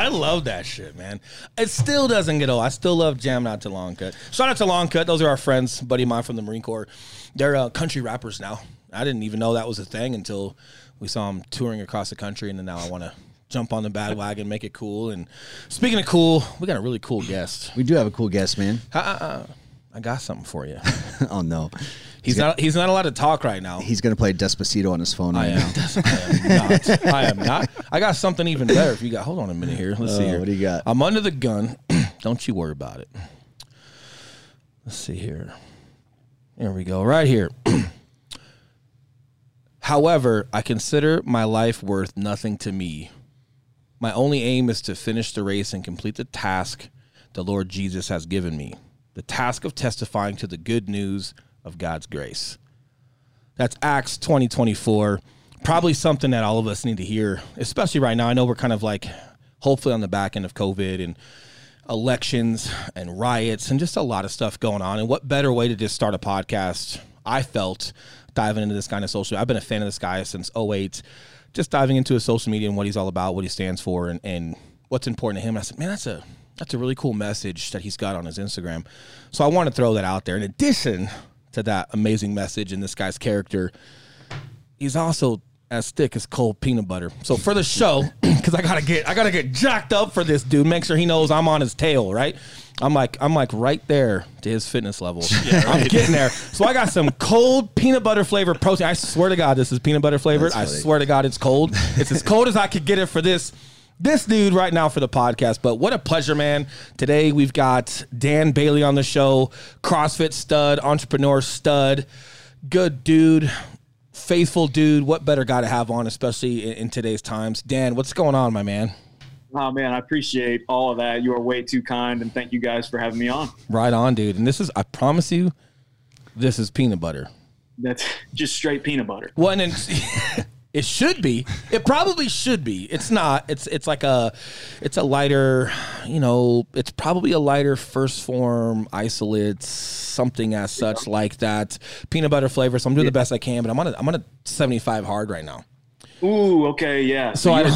I love that shit, man. It still doesn't get old. I still love jamming out to Long Cut. Shout out to Long Cut. Those are our friends, buddy of mine from the Marine Corps. They're country rappers now. I didn't even know that was a thing until we saw them touring across the country, and then now I want to jump on the bandwagon, make it cool. And speaking of cool, we got a really cool guest. We do have a cool guest, man. I got something for you. Oh, no. He's not allowed to talk right now. He's going to play Despacito on his phone right now. I am not. I got something even better. If you got, hold on a minute here. Let's see here. What do you got? I'm under the gun. Don't you worry about it. Let's see here. Here we go. Right here. However, I consider my life worth nothing to me. My only aim is to finish the race and complete the task the Lord Jesus has given me. The task of testifying to the good news of God's grace. That's Acts 20:24. Probably something that all of us need to hear, especially right now. I know we're kind of like hopefully on the back end of COVID and elections and riots and just a lot of stuff going on. And what better way to just start a podcast, I felt, diving into this kind of social. I've been a fan of this guy since 2008, just diving into his social media and what he's all about, what he stands for, and what's important to him. And I said, man, that's a really cool message that he's got on his Instagram. So I want to throw that out there. In addition to that amazing message and this guy's character, he's also as thick as cold peanut butter. So for the show, because I gotta get jacked up for this dude, make sure he knows I'm on his tail, right? I'm like right there to his fitness level. Yeah, right. I'm getting there. So I got some cold peanut butter flavored protein. I swear to God, this is peanut butter flavored. I swear to God, it's cold. It's as cold as I could get it for this dude right now for the podcast. But what a pleasure, man. Today we've got Dan Bailey on the show, CrossFit stud, entrepreneur stud, good dude, faithful dude. What better guy to have on, especially in today's times? Dan, what's going on, my man? Oh, man, I appreciate all of that. You are way too kind, and thank you guys for having me on. Right on, dude. And this is, I promise you, this is peanut butter. That's just straight peanut butter. Well, and then it should be. It probably should be. It's not. It's a lighter, it's probably a lighter first form isolate, something as such like that. Peanut butter flavor. So I'm doing the best I can, but I'm on a 75 hard right now. Ooh, okay, yeah. So I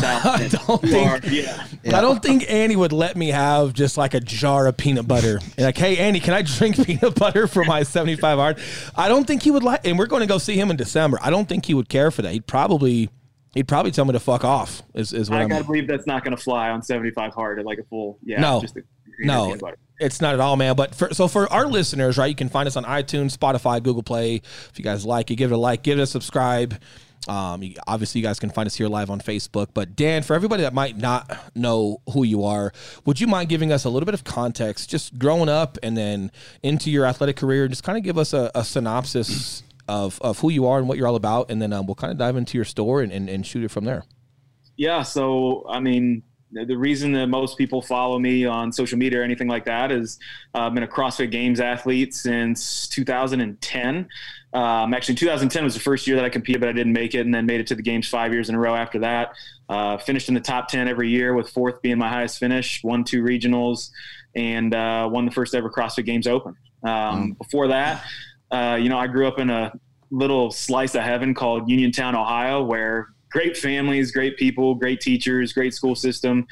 don't think Annie would let me have just like a jar of peanut butter. Like, hey, Annie, can I drink peanut butter for my 75 hard? I don't think he would like, and we're going to go see him in December. I don't think he would care for that. He'd probably tell me to fuck off. Is what I gotta believe that's not going to fly on 75 hard at like a full, no, it's not at all, man. But for our listeners, right, you can find us on iTunes, Spotify, Google Play. If you guys like it, give it a like, give it a subscribe. Obviously, you guys can find us here live on Facebook. But Dan, for everybody that might not know who you are, would you mind giving us a little bit of context, just growing up and then into your athletic career? Just kind of give us a synopsis of who you are and what you're all about, and then we'll kind of dive into your story and shoot it from there. Yeah, so, I mean, the reason that most people follow me on social media or anything like that is I've been a CrossFit Games athlete since 2010. Actually, 2010 was the first year that I competed, but I didn't make it, and then made it to the games 5 years in a row after that. Finished in the top 10 every year, with fourth being my highest finish, won 2 regionals, and won the first ever CrossFit Games Open. Before that, I grew up in a little slice of heaven called Uniontown, Ohio, where great families, great people, great teachers, great school system.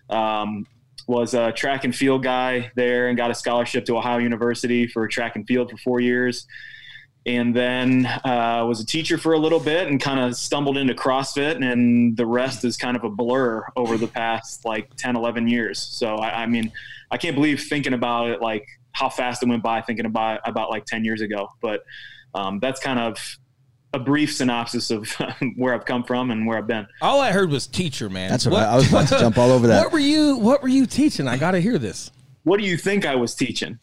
Was a track and field guy there and got a scholarship to Ohio University for track and field for 4 years. And then was a teacher for a little bit and kind of stumbled into CrossFit, and the rest is kind of a blur over the past like 10, 11 years. So, I mean, I can't believe thinking about it, like how fast it went by thinking about like 10 years ago. But that's kind of a brief synopsis of where I've come from and where I've been. All I heard was teacher, man. That's what I was about to jump all over that. What were you teaching? I got to hear this. What do you think I was teaching?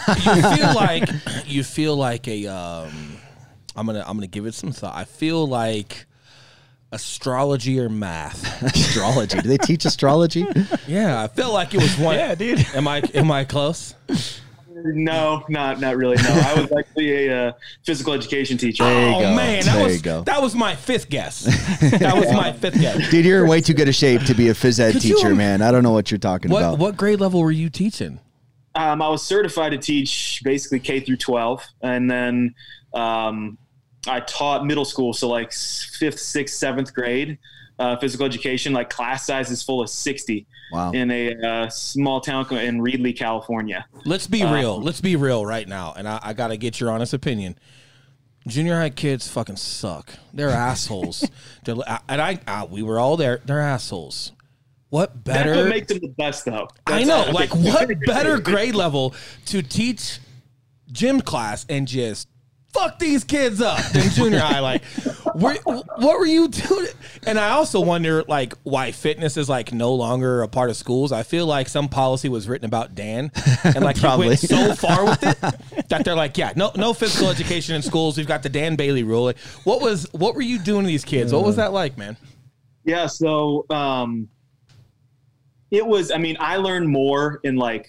You feel like a I'm gonna give it some thought. I feel like astrology or math. Astrology? Do they teach astrology? Yeah, I feel like it was one. Yeah, dude. Am I close? No, not really. No, I was actually a physical education teacher. Man, that was my fifth guess. That was my fifth guess. Dude, you're in way too good a shape to be a phys ed teacher, man. I don't know what you're talking about. What grade level were you teaching? I was certified to teach basically K through 12, and then I taught middle school, so like 5th, 6th, 7th grade. physical education. Like class size is full of 60 Wow. in a small town in Reedley, California. Let's be real. Let's be real right now. And I got to get your honest opinion. Junior high kids fucking suck. They're assholes. We were all there. They're assholes. What better? That's what makes them the best, though. I know. Like, what better grade level to teach gym class and just fuck these kids up than junior high? Like, what were you doing? And I also wonder, like, why fitness is, like, no longer a part of schools. I feel like some policy was written about Dan, and, like, he went so far with it that they're like, yeah, no physical education in schools. We've got the Dan Bailey rule. Like, what were you doing to these kids? What was that like, man? Yeah, so it was, I mean, I learned more in like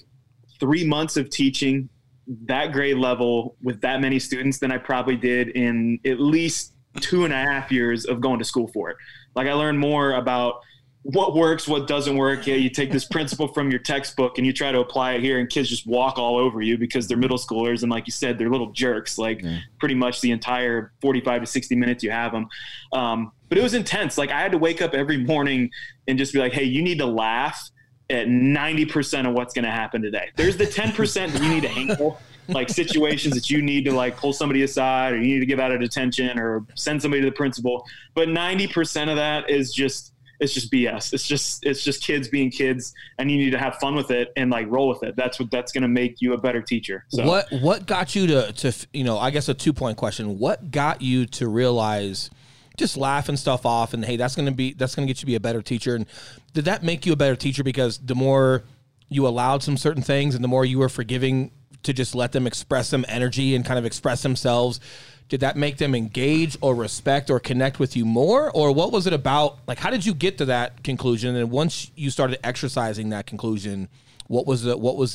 3 months of teaching that grade level with that many students than I probably did in at least 2.5 years of going to school for it. Like, I learned more about what works, what doesn't work. Yeah, you take this principle from your textbook and you try to apply it here, and kids just walk all over you because they're middle schoolers. And like you said, they're little jerks, like pretty much the entire 45 to 60 minutes you have them. But it was intense. Like, I had to wake up every morning and just be like, hey, you need to laugh at 90% of what's going to happen today. There's the 10% that you need to handle, like situations that you need to like pull somebody aside, or you need to give out a detention or send somebody to the principal. But 90% of that is just, it's just BS. It's just kids being kids, and you need to have fun with it and like roll with it. That's going to make you a better teacher. So what got you to, you know, I guess a 2-point question. What got you to realize just laughing stuff off and, hey, that's going to get you to be a better teacher? And did that make you a better teacher because the more you allowed some certain things and the more you were forgiving to just let them express some energy and kind of express themselves, did that make them engage or respect or connect with you more? Or what was it about? Like, how did you get to that conclusion? And once you started exercising that conclusion, what was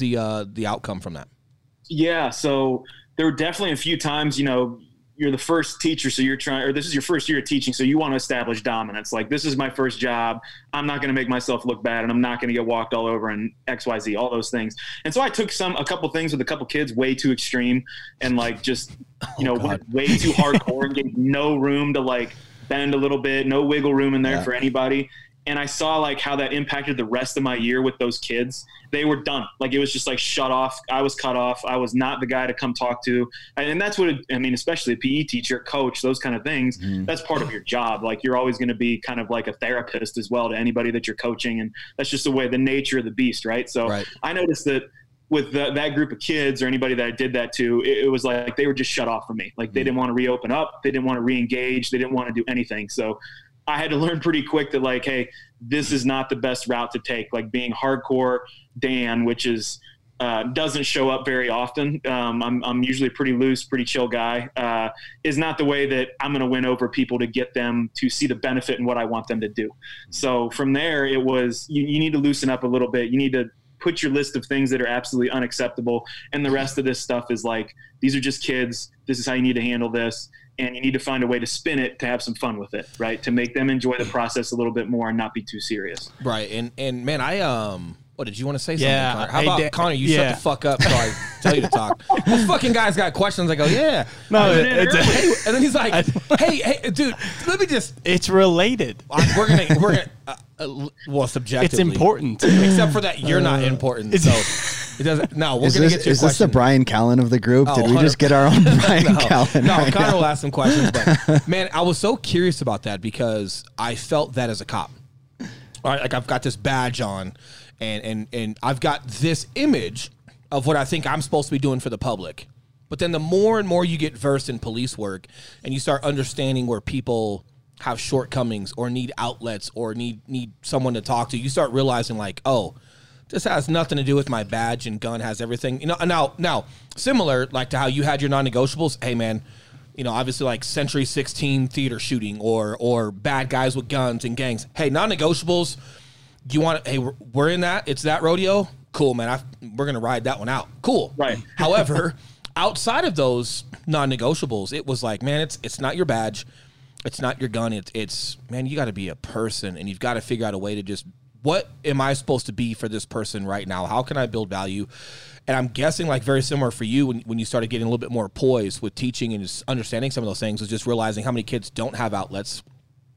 the outcome from that? Yeah. So there were definitely a few times, you know, you're the first teacher, so you're trying, or this is your first year of teaching, so you want to establish dominance. Like, this is my first job. I'm not going to make myself look bad, and I'm not going to get walked all over and XYZ, all those things. And so I took a couple things with a couple kids way too extreme, and like just, you know, went way too hardcore and gave no room to like bend a little bit, no wiggle room in there for anybody. And I saw like how that impacted the rest of my year with those kids. They were done. Like, it was just like shut off. I was cut off. I was not the guy to come talk to. And that's what I mean, especially a PE teacher, coach, those kind of things. That's part of your job. Like, you're always going to be kind of like a therapist as well to anybody that you're coaching. And that's just the nature of the beast. Right. So I noticed that with that group of kids or anybody that I did that to, it was like they were just shut off from me. Like, they didn't want to reopen up. They didn't want to re-engage. They didn't want to do anything. So I had to learn pretty quick that like, hey, this is not the best route to take. Like, being hardcore Dan, which is doesn't show up very often. I'm usually a pretty loose, pretty chill guy. Is not the way that I'm going to win over people to get them to see the benefit in what I want them to do. So from there, it was you need to loosen up a little bit. You need to put your list of things that are absolutely unacceptable, and the rest of this stuff is like, these are just kids. This is how you need to handle this. And you need to find a way to spin it to have some fun with it, right? To make them enjoy the process a little bit more and not be too serious. Right. And man, what did you want to say something? Yeah. Connor? How about Connor? You shut the fuck up so I tell you to talk. This fucking guy's got questions. I go, yeah. No, and then he's like, hey, dude, let me just. It's related. We're gonna well, subjectively, it's important. Except for that, you're not important. So it doesn't. No, we're gonna get to. Is this the Brian Callen of the group? Did we just get our own Brian Callen? No, right, Connor will ask some questions. But man, I was so curious about that because I felt that as a cop. All right, like, I've got this badge on, and I've got this image of what I think I'm supposed to be doing for the public. But then the more and more you get versed in police work, and you start understanding where people have shortcomings or need outlets or need someone to talk to, you start realizing like, oh, this has nothing to do with my badge and gun, has everything. You know, now similar like to how you had your non-negotiables. Hey man, you know, obviously like Century 16 theater shooting or bad guys with guns and gangs. Hey, non-negotiables, you want to, hey, we're in that. It's that rodeo. Cool, man. We're going to ride that one out. Cool. Right. However, outside of those non-negotiables, it was like, man, it's not your badge. It's not your gun. It's man, you got to be a person, and you've got to figure out a way to just, what am I supposed to be for this person right now? How can I build value? And I'm guessing like very similar for you when you started getting a little bit more poised with teaching and just understanding some of those things, was just realizing how many kids don't have outlets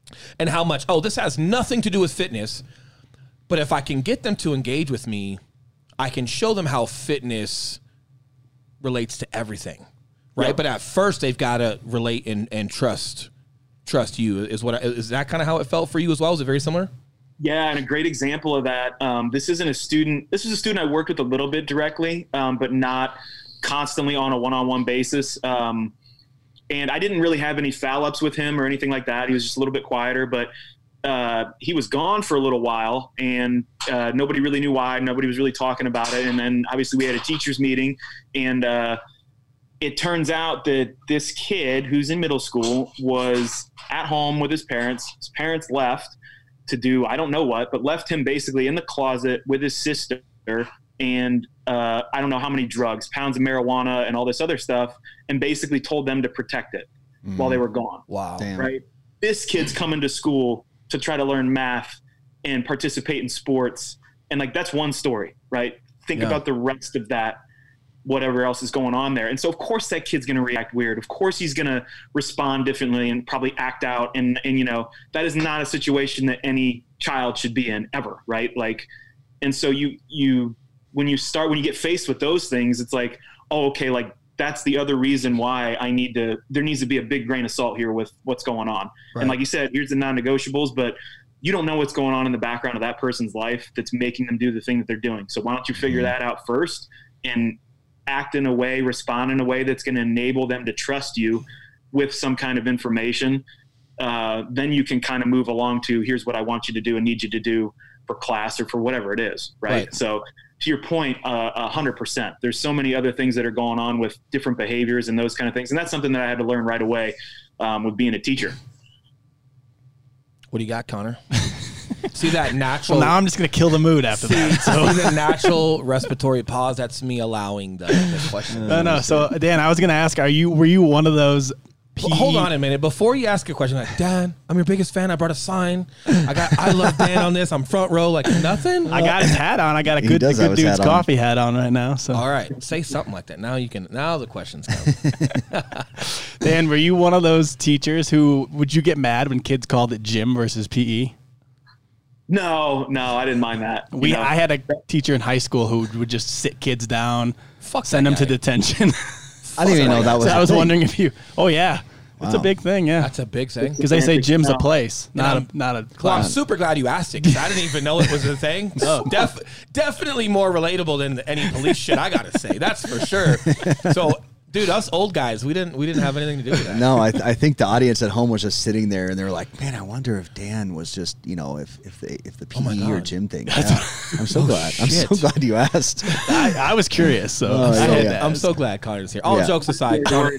And how much, this has nothing to do with fitness, but if I can get them to engage with me, I can show them how fitness relates to everything, right? Yep. But at first, they've got to relate and trust you. Is that kind of how it felt for you as well? Was it very similar? Yeah, and a great example of that. This isn't a student. This is a student I worked with a little bit directly, but not constantly on a one-on-one basis. And I didn't really have any foul-ups with him or anything like that. He was just a little bit quieter, but he was gone for a little while, and nobody really knew why. Nobody was really talking about it. And then obviously we had a teachers meeting, and it turns out that this kid who's in middle school was at home with his parents. His parents left to do, I don't know what, but left him basically in the closet with his sister and I don't know how many drugs, pounds of marijuana and all this other stuff, and basically told them to protect it while they were gone. Wow. Damn. Right. This kid's coming to school to try to learn math and participate in sports. And like, that's one story, right? Think about the rest of that, whatever else is going on there. And so of course that kid's going to react weird. Of course he's going to respond differently and probably act out. And, you know, that is not a situation that any child should be in ever. Right. Like, and so when you get faced with those things, it's like, oh, okay. Like that's the other reason why there needs to be a big grain of salt here with what's going on. Right. And like you said, here's the non-negotiables, but you don't know what's going on in the background of that person's life that's making them do the thing that they're doing. So why don't you figure that out first and act in a way, respond in a way that's going to enable them to trust you with some kind of information. Then you can kind of move along to, here's what I want you to do and need you to do for class or for whatever it is. Right. So to your point, 100%, there's so many other things that are going on with different behaviors and those kind of things. And that's something that I had to learn right away with being a teacher. What do you got, Connor? See that natural... Well, now I'm just going to kill the mood after that. So. See the natural respiratory pause? That's me allowing the question. No. So, Dan, I was going to ask, were you one of those... Well, hold on a minute. Before you ask a question, like, Dan, I'm your biggest fan. I brought a sign. I love Dan on this. I'm front row. Like, nothing? I got his hat on. I got a good dude's coffee hat on right now. So all right. Say something like that. Now the questions come. Dan, were you one of those teachers would you get mad when kids called it gym versus PE? No, I didn't mind that. I had a teacher in high school who would just sit kids down, send them to detention. I didn't even know that was. I was wondering if you. Oh yeah, it's a big thing. Yeah, that's a big thing because they say gym's a place, not a class. Well, I'm super glad you asked it because I didn't even know it was a thing. No. Definitely more relatable than any police shit I gotta say. That's for sure. So. Dude, us old guys, we didn't have anything to do with that. No, I think the audience at home was just sitting there and they were like, "Man, I wonder if Dan was just, if the PE or gym thing." Yeah. I'm so glad. I'm so glad you asked. I was curious, so I'm so glad Connor's here. All jokes aside,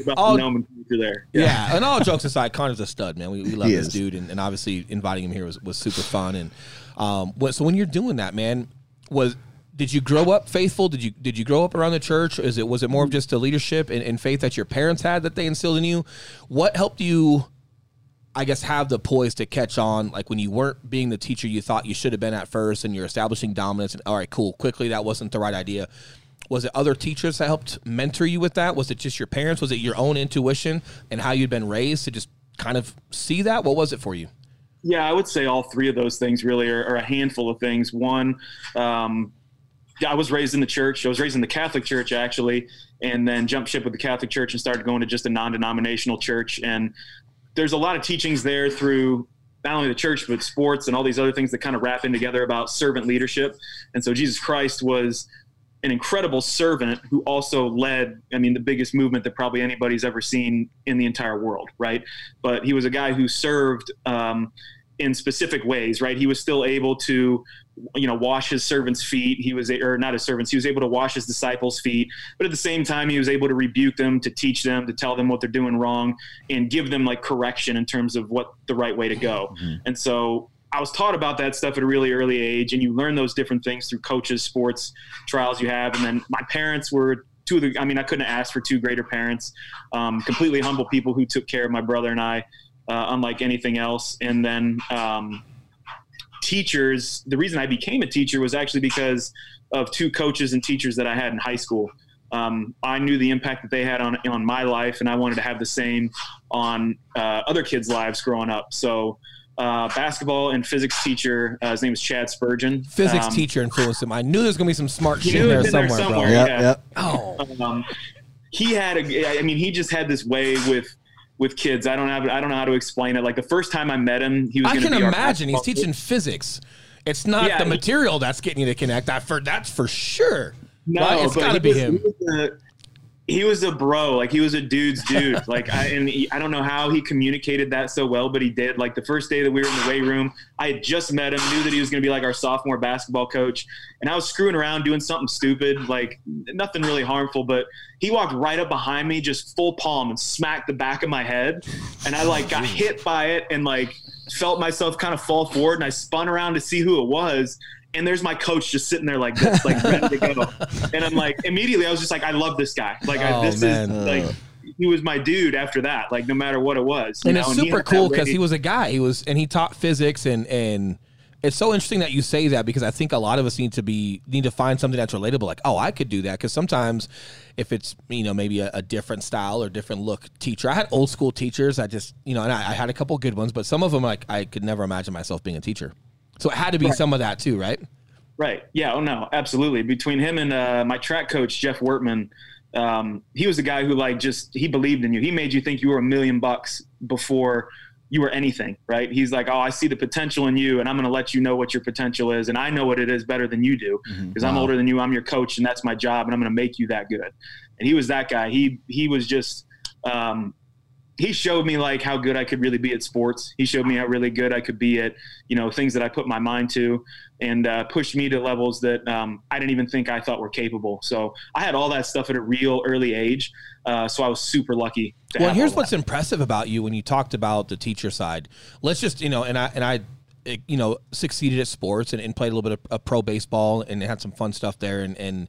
and all jokes aside, Connor's a stud, man. We love this dude, and obviously inviting him here was super fun. And so when you're doing that, man, did you grow up faithful? Did you grow up around the church? Was it more of just the leadership and faith that your parents had that they instilled in you? What helped you, I guess, have the poise to catch on, like when you weren't being the teacher you thought you should have been at first and you're establishing dominance and, all right, cool, quickly, that wasn't the right idea. Was it other teachers that helped mentor you with that? Was it just your parents? Was it your own intuition and how you'd been raised to just kind of see that? What was it for you? Yeah, I would say all three of those things really are a handful of things. One, I was raised in the church. I was raised in the Catholic Church, actually, and then jumped ship with the Catholic Church and started going to just a non-denominational church. And there's a lot of teachings there through not only the church, but sports and all these other things that kind of wrap in together about servant leadership. And so Jesus Christ was an incredible servant who also led, the biggest movement that probably anybody's ever seen in the entire world, right? But he was a guy who served in specific ways, right? He was still able to wash his servants' feet. He was able to wash his disciples' feet, but at the same time, he was able to rebuke them, to teach them, to tell them what they're doing wrong and give them like correction in terms of what the right way to go. Mm-hmm. And so I was taught about that stuff at a really early age, and you learn those different things through coaches, sports, trials you have. And then my parents were I couldn't ask for two greater parents, completely humble people who took care of my brother and I, unlike anything else. And then, teachers, the reason I became a teacher was actually because of two coaches and teachers that I had in high school. I knew the impact that they had on my life, and I wanted to have the same on other kids' lives growing up. So basketball and physics teacher. His name is Chad Spurgeon. Physics teacher influenced him. I knew there's gonna be some smart shit in there somewhere, bro. Yep. Oh, he had he just had this way with kids. I don't know how to explain it. Like the first time I met him, he was. I can imagine he's teaching physics. It's not the material that's getting you to connect. That's for sure. No, right? It's got to be him. He was a bro. Like he was a dude's dude. Like I don't know how he communicated that so well, but he did. Like the first day that we were in the weight room, I had just met him, knew that he was going to be like our sophomore basketball coach. And I was screwing around doing something stupid, like nothing really harmful, but he walked right up behind me, just full palm, and smacked the back of my head. And I like got hit by it and like felt myself kind of fall forward. And I spun around to see who it was. And there's my coach just sitting there like this, like ready to go. And I'm like, immediately I was just like, I love this guy. Like is like, he was my dude after that, like no matter what it was. And it's super cool because he was a guy. He taught physics and it's so interesting that you say that because I think a lot of us need to find something that's relatable. Like, oh, I could do that. Because sometimes if it's, maybe a different style or different look teacher, I had old school teachers. I just, and I had a couple good ones, but some of them like I could never imagine myself being a teacher. So it had to be some of that too, right? Right. Yeah. Oh no, absolutely. Between him and my track coach, Jeff Wertman, he was the guy who he believed in you. He made you think you were $1 million before you were anything, right? He's like, oh, I see the potential in you and I'm going to let you know what your potential is. And I know what it is better than you do because I'm older than you. I'm your coach and that's my job and I'm going to make you that good. And he was that guy. He was just, he showed me like how good I could really be at sports. He showed me how really good I could be at, things that I put my mind to and pushed me to levels that I didn't even think I thought were capable. So I had all that stuff at a real early age. So I was super lucky. Well, here's what's impressive about you when you talked about the teacher side. Let's just, and I succeeded at sports and played a little bit of pro baseball and had some fun stuff there. And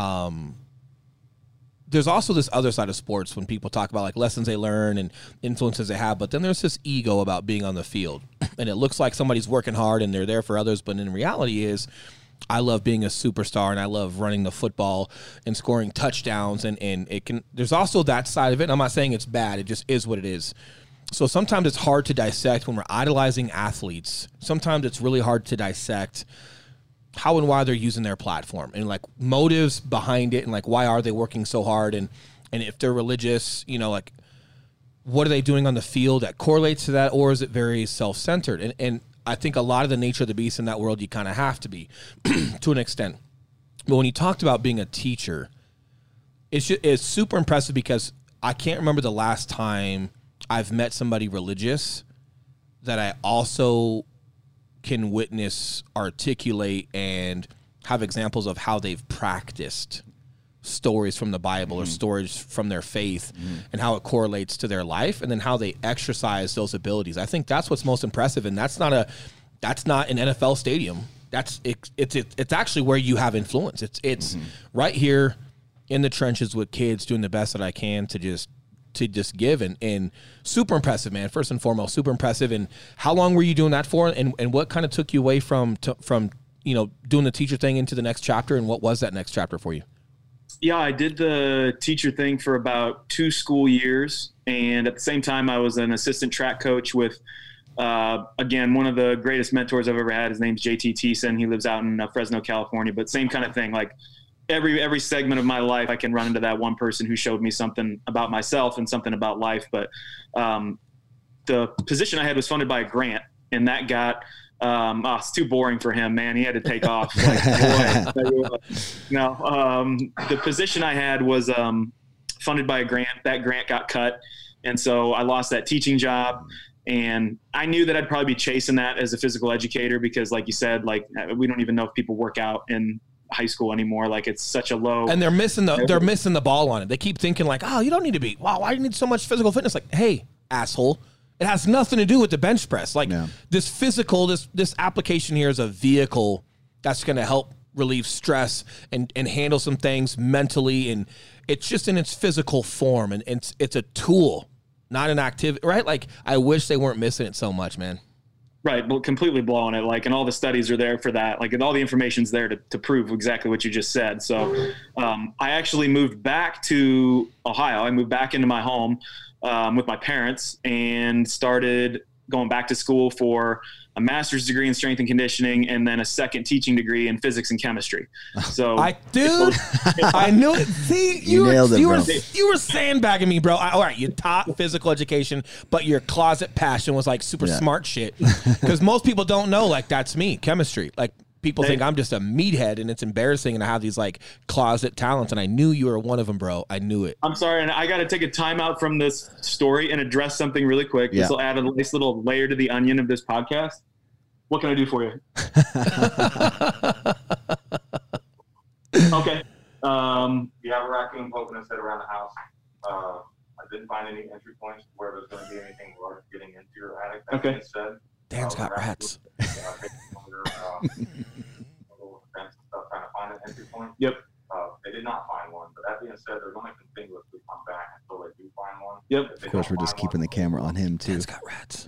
there's also this other side of sports when people talk about like lessons they learn and influences they have, but then there's this ego about being on the field and it looks like somebody's working hard and they're there for others. But in reality is I love being a superstar and I love running the football and scoring touchdowns and there's also that side of it. And I'm not saying it's bad. It just is what it is. So sometimes it's hard to dissect when we're idolizing athletes. Sometimes it's really hard to dissect how and why they're using their platform and like motives behind it and like why are they working so hard and if they're religious, like what are they doing on the field that correlates to that, or is it very self-centered? And I think a lot of the nature of the beast in that world you kind of have to be to an extent. But when you talked about being a teacher, it's super impressive because I can't remember the last time I've met somebody religious that I also can witness, articulate, and have examples of how they've practiced stories from the Bible or stories from their faith and how it correlates to their life and then how they exercise those abilities. I think that's what's most impressive. And that's not an NFL stadium. It's actually where you have influence. It's right here in the trenches with kids doing the best that I can to just give and super impressive, man. First and foremost, super impressive. And how long were you doing that for? And what kind of took you away from doing the teacher thing into the next chapter? And what was that next chapter for you? Yeah, I did the teacher thing for about 2 school years. And at the same time, I was an assistant track coach with, again, one of the greatest mentors I've ever had. His name's JT Thiessen. He lives out in Fresno, California, but same kind of thing. Like every segment of my life, I can run into that one person who showed me something about myself and something about life. But the position I had was funded by a grant, and that got it's too boring for him, man. He had to take off. The position I had was funded by a grant. That grant got cut, and so I lost that teaching job. And I knew that I'd probably be chasing that as a physical educator because, like you said, like we don't even know if people work out in high school anymore. Like it's such a low, and they're missing the ball on it. They keep thinking like, oh, you don't need to be. Wow, why do you need so much physical fitness? Like, hey, asshole. It has nothing to do with the bench press. Like this physical, this application here is a vehicle that's going to help relieve stress and handle some things mentally. And it's just in its physical form. And it's a tool, not an activity, right? Like I wish they weren't missing it so much, man. Right. But completely blowing it. Like, and all the studies are there for that. Like, and all the information's there to prove exactly what you just said. So I actually moved back to Ohio. I moved back into my home with my parents and started going back to school for a master's degree in strength and conditioning and then a second teaching degree in physics and chemistry. So I knew it. See, you were sandbagging me, bro. All right, you taught physical education, but your closet passion was like super smart shit. Because most people don't know, like, that's me, chemistry. Like, people think I'm just a meathead, and it's embarrassing, and I have these like closet talents, and I knew you were one of them, bro. I knew it. I'm sorry, and I got to take a time out from this story and address something really quick. This will add a nice little layer to the onion of this podcast. What can I do for you? Okay. You have a raccoon poking its head around the house. I didn't find any entry points where there's going to be anything large getting into your attic. That being said, Dan's got rats. Little fence and stuff, trying to find an entry point. Yep. They did not find one, but that being said, they're going to continuously come back until they do find one. Yep. Of course, we're just keeping the camera on him too. Dan's got rats.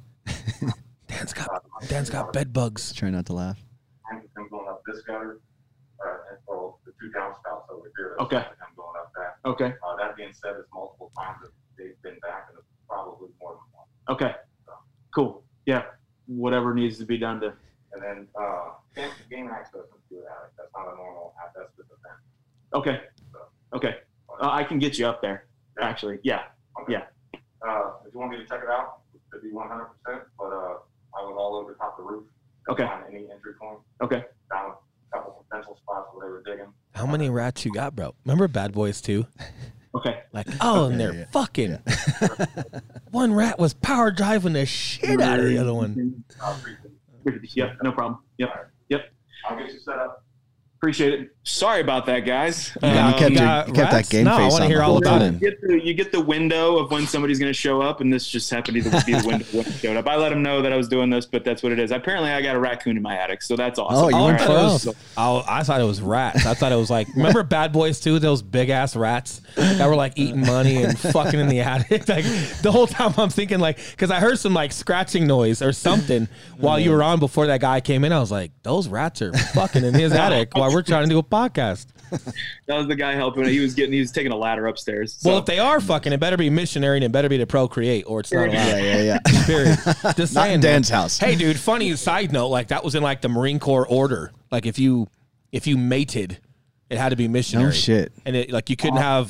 Dan's got bed bugs. Try not to laugh. I'm going up this gutter, and the two downspouts over here. Okay. I'm going up that. Okay. That being said, it's multiple times that they've been back, and it's probably more than one. Okay. Cool. Yeah. Whatever needs to be done to. And then game access into your attic. That's not a normal access to the fence. Okay. Okay. I can get you up there. Actually. Yeah. Okay. Yeah. If you want me to check it out, it could be 100%, but I was all over top of the roof. Okay. Find any entry point. Okay. Found a couple potential spots where they were digging. How many rats you got, bro? Remember Bad Boys 2? Okay. Like, and they're fucking. One rat was power driving the shit out of the other one. Yep. No problem. Yep. Yep. I'll get you set up. Appreciate it. Sorry about that, guys. You kept that game face I want on to hear the all whole about time. it. You get the window of when somebody's going to show up, and this just happened to be the window when it showed up. I let them know that I was doing this, but that's what it is. Apparently, I got a raccoon in my attic, so that's awesome. Oh, you went close. I thought it was rats. I thought it was like, remember Bad Boys 2, those big ass rats that were like eating money and fucking in the attic? Like the whole time I'm thinking like, because I heard some like scratching noise or something while you were on before that guy came in. I was like, those rats are fucking in his attic while we're trying to do a podcast. That was the guy helping. He was taking a ladder upstairs. So. Well, if they are fucking, it better be missionary and it better be to procreate, or it's not allowed. Yeah. Period. Just Not saying, in Dan's man. house. Hey, dude. Funny side note, like that was in like the Marine Corps order. Like if you mated, it had to be missionary. No shit. And it like you couldn't have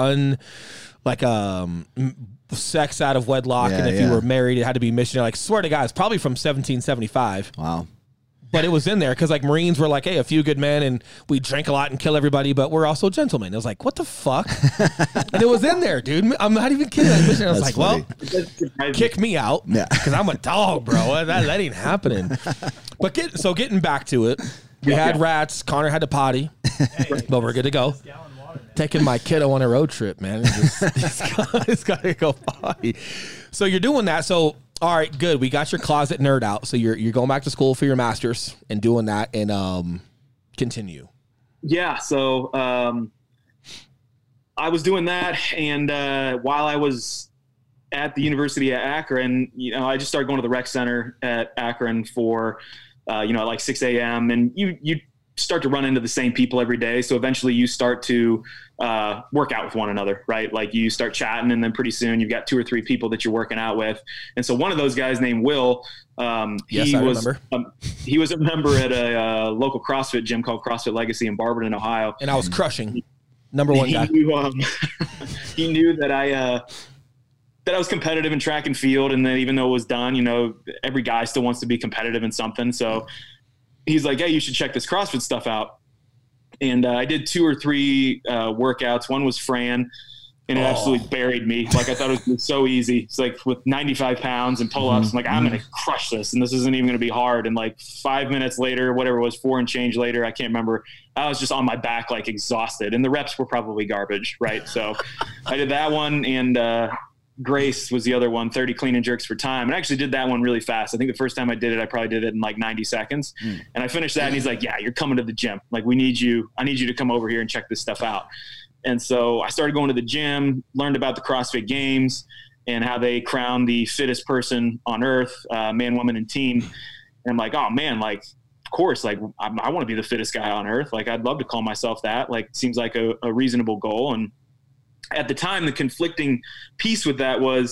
sex out of wedlock, and if you were married, it had to be missionary. Like swear to God, it's probably from 1775. Wow. But it was in there because like Marines were like, hey, a few good men and we drink a lot and kill everybody, but we're also gentlemen. It was like, what the fuck? And it was in there, dude. I'm not even kidding. I was like, funny. well, kick me out because I'm a dog, bro. That ain't happening. But getting back to it, we had rats. Connor had to potty, but we're good to go. Taking my kiddo on a road trip, man. It's got to go potty. So you're doing that. So all right, good. We got your closet nerd out. So you're going back to school for your master's and doing that, and continue. Yeah. So I was doing that, and while I was at the University of Akron, I just started going to the rec center at Akron for at like 6 a.m. and you start to run into the same people every day. So eventually you start to work out with one another, right? Like you start chatting, and then pretty soon you've got 2 or 3 people that you're working out with. And so one of those guys named Will, he was a member at a local CrossFit gym called CrossFit Legacy in Barberton, Ohio. And I was crushing. Number one guy. He knew that I was competitive in track and field. And then even though it was done, every guy still wants to be competitive in something. So he's like, hey, you should check this CrossFit stuff out. And I did 2 or 3 workouts. One was Fran, and it absolutely buried me. Like I thought it was so easy. It's like with 95 pounds and pull-ups, I'm like, I'm going to crush this, and this isn't even going to be hard. And like 5 minutes later, whatever it was, 4 and change later, I can't remember, I was just on my back, like exhausted. And the reps were probably garbage, right? So I did that one, and Grace was the other one, 30 clean and jerks for time. And I actually did that one really fast. I think the first time I did it, I probably did it in like 90 seconds. And I finished that, and he's like, yeah, you're coming to the gym. Like I need you to come over here and check this stuff out. And so I started going to the gym, learned about the CrossFit Games and how they crown the fittest person on earth, man, woman, and teen. And I'm like, oh man, like, of course, like I want to be the fittest guy on earth. Like I'd love to call myself that. Like seems like a reasonable goal. And at the time, the conflicting piece with that was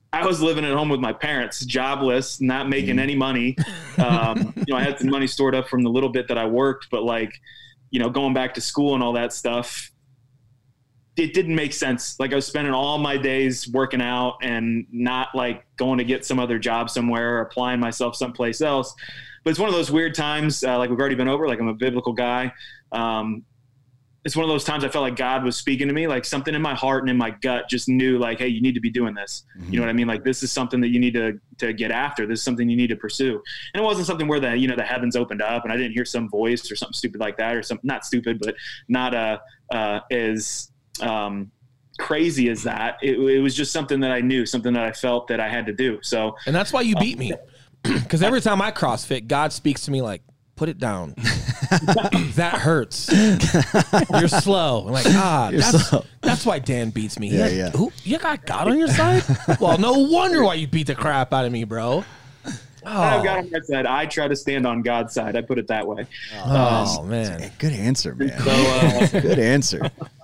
I was living at home with my parents, jobless, not making any money. I had some money stored up from the little bit that I worked, but like, going back to school and all that stuff, it didn't make sense. Like I was spending all my days working out and not like going to get some other job somewhere or applying myself someplace else. But it's one of those weird times, like we've already been over, like I'm a biblical guy. It's one of those times I felt like God was speaking to me, like something in my heart and in my gut just knew like, hey, you need to be doing this. You know what I mean? Like this is something that you need to get after. This is something you need to pursue. And it wasn't something where the heavens opened up and I didn't hear some voice or something stupid like that, or something not stupid, but not as crazy as that. It was just something that I knew, something that I felt that I had to do. So, and that's why you beat me. Because every time I CrossFit, God speaks to me like, put it down. That hurts. You're slow. I'm like, that's why Dan beats me. Yeah. Who, you got God on your side? Well, no wonder why you beat the crap out of me, bro. I've got on my side. I try to stand on God's side. I put it that way. Oh, man. Good answer, man. So, good answer.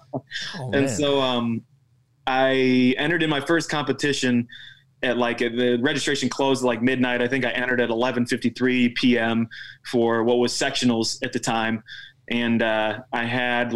So I entered in my first competition at the registration closed at like midnight. I think I entered at 11:53 p.m. for what was sectionals at the time. And I had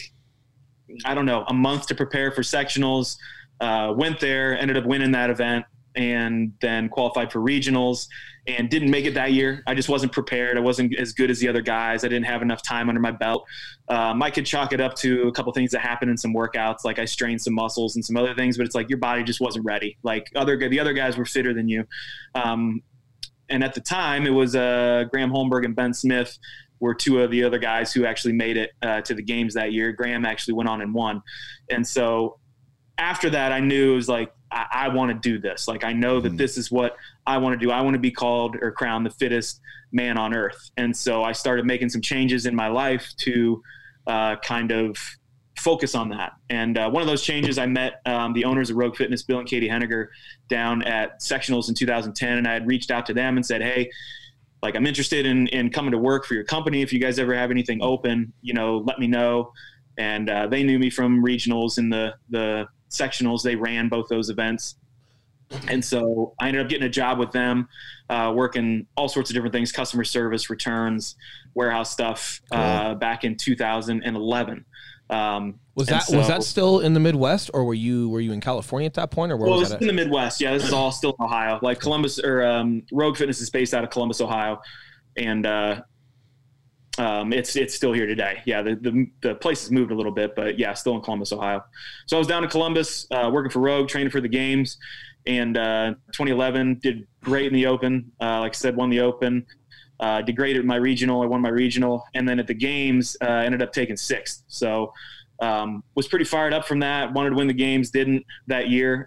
a month to prepare for sectionals, went there, ended up winning that event, and then qualified for regionals and didn't make it that year. I just wasn't prepared. I wasn't as good as the other guys. I didn't have enough time under my belt. I could chalk it up to a couple things that happened in some workouts. Like I strained some muscles and some other things, but it's like your body just wasn't ready. Like the other guys were fitter than you. And at the time it was Graham Holmberg and Ben Smith were two of the other guys who actually made it to the games that year. Graham actually went on and won. And so after that, I knew it was like, I want to do this. Like, I know that this is what I want to do. I want to be called or crowned the fittest man on earth. And so I started making some changes in my life to kind of focus on that. And one of those changes, I met the owners of Rogue Fitness, Bill and Katie Henniger, down at sectionals in 2010. And I had reached out to them and said, hey, like, I'm interested in coming to work for your company. If you guys ever have anything open, let me know. And they knew me from regionals and the sectionals. They ran both those events. And so I ended up getting a job with them, working all sorts of different things, customer service, returns, warehouse stuff, back in 2011. Was that still in the Midwest, or were you in California at that point, or where was that? It was in the Midwest. Yeah, this is all still in Ohio. Like Columbus, or Rogue Fitness is based out of Columbus, Ohio, and it's still here today. Yeah, the place has moved a little bit, but yeah, still in Columbus, Ohio. So I was down in Columbus, working for Rogue, training for the games, and 2011 did great in the Open. Like I said, won the Open. Did great at my regional. I won my regional, and then at the games, ended up taking 6th. So was pretty fired up from that. Wanted to win the games, didn't that year.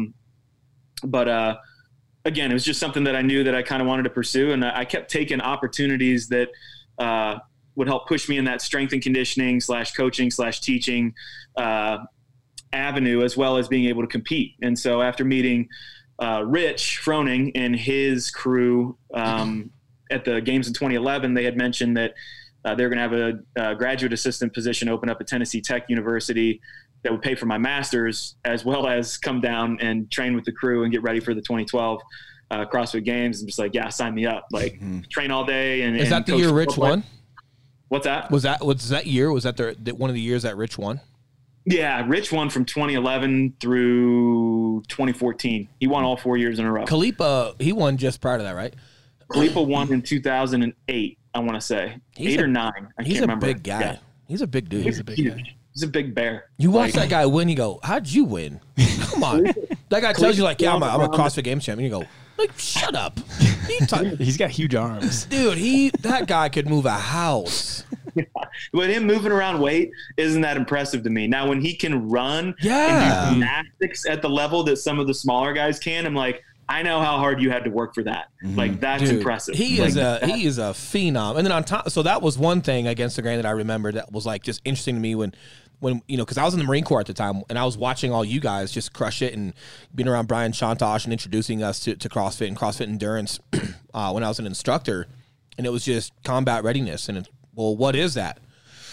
But again, it was just something that I knew that I kind of wanted to pursue, and I kept taking opportunities that would help push me in that strength and conditioning / coaching / teaching avenue, as well as being able to compete. And so after meeting Rich Froning and his crew at the games in 2011, they had mentioned that they were going to have a graduate assistant position open up at Tennessee Tech University that would pay for my master's, as well as come down and train with the crew and get ready for the 2012 CrossFit Games. And just like, yeah, sign me up. Like, train all day. And is that the year Rich won? What's that? Was that year? Was that one of the years that Rich won? Yeah, Rich won from 2011 through 2014. He won all 4 years in a row. Khalipa, he won just prior to that, right? Khalipa won in 2008, I want to say. 8 or 9. I can't remember. He's a big guy. Yeah. He's a big dude. He's a big guy. He's a big bear. You watch that guy win, you go, how'd you win? Come on. That guy tells you, like, yeah, I'm a CrossFit Games champion. You go, like, shut up. He's got huge arms. Dude, that guy could move a house. Yeah. But him moving around weight isn't that impressive to me. Now, when he can run and do gymnastics at the level that some of the smaller guys can, I'm like, I know how hard you had to work for that. Like, that's impressive. He is a phenom. And then on top, so that was one thing against the grain that I remember that was like just interesting to me when because I was in the Marine Corps at the time, and I was watching all you guys just crush it and being around Brian Shantosh and introducing us to CrossFit and CrossFit Endurance when I was an instructor, and it was just combat readiness. And well, what is that?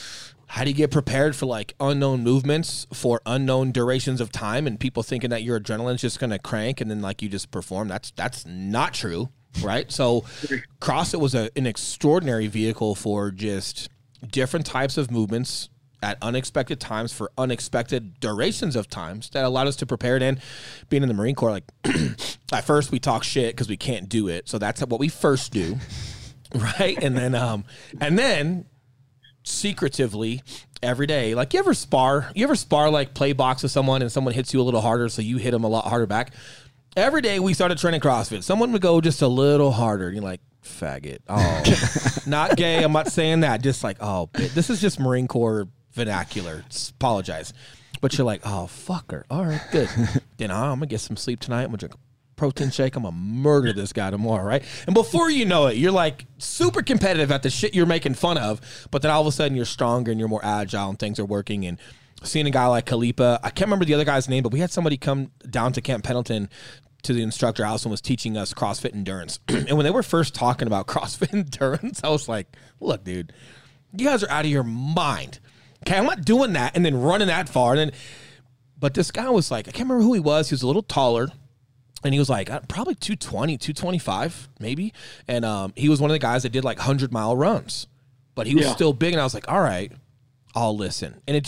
how do you get prepared for like unknown movements for unknown durations of time, and people thinking that your adrenaline's just going to crank and then like you just perform? That's not true, right? So CrossFit was an extraordinary vehicle for just different types of movements at unexpected times for unexpected durations of times that allowed us to prepare it. And being in the Marine Corps, like at first we talk shit because we can't do it. So that's what we first do. Right. And then secretively every day, like you ever spar like play box with someone and someone hits you a little harder, so you hit them a lot harder back. Every day we started training CrossFit, someone would go just a little harder and you're like, faggot. Oh, not gay, I'm not saying that, just like, oh, this is just Marine Corps vernacular, apologize. But you're like, oh, fucker, all right, good. Then I'm gonna get some sleep tonight, I'm gonna drink protein shake, I'm gonna murder this guy tomorrow, right? And before you know it, you're like super competitive at the shit you're making fun of, but then all of a sudden you're stronger and you're more agile and things are working. And seeing a guy like Khalipa, I can't remember the other guy's name, but we had somebody come down to Camp Pendleton to the instructor. Allison was teaching us CrossFit endurance. And when they were first talking about CrossFit endurance, I was like, look, dude, you guys are out of your mind. Okay, I'm not doing that and then running that far. But this guy was like, I can't remember who he was. He was a little taller. And he was like, probably 220, 225, maybe. And he was one of the guys that did like 100-mile runs. But he was still big. And I was like, all right, I'll listen. And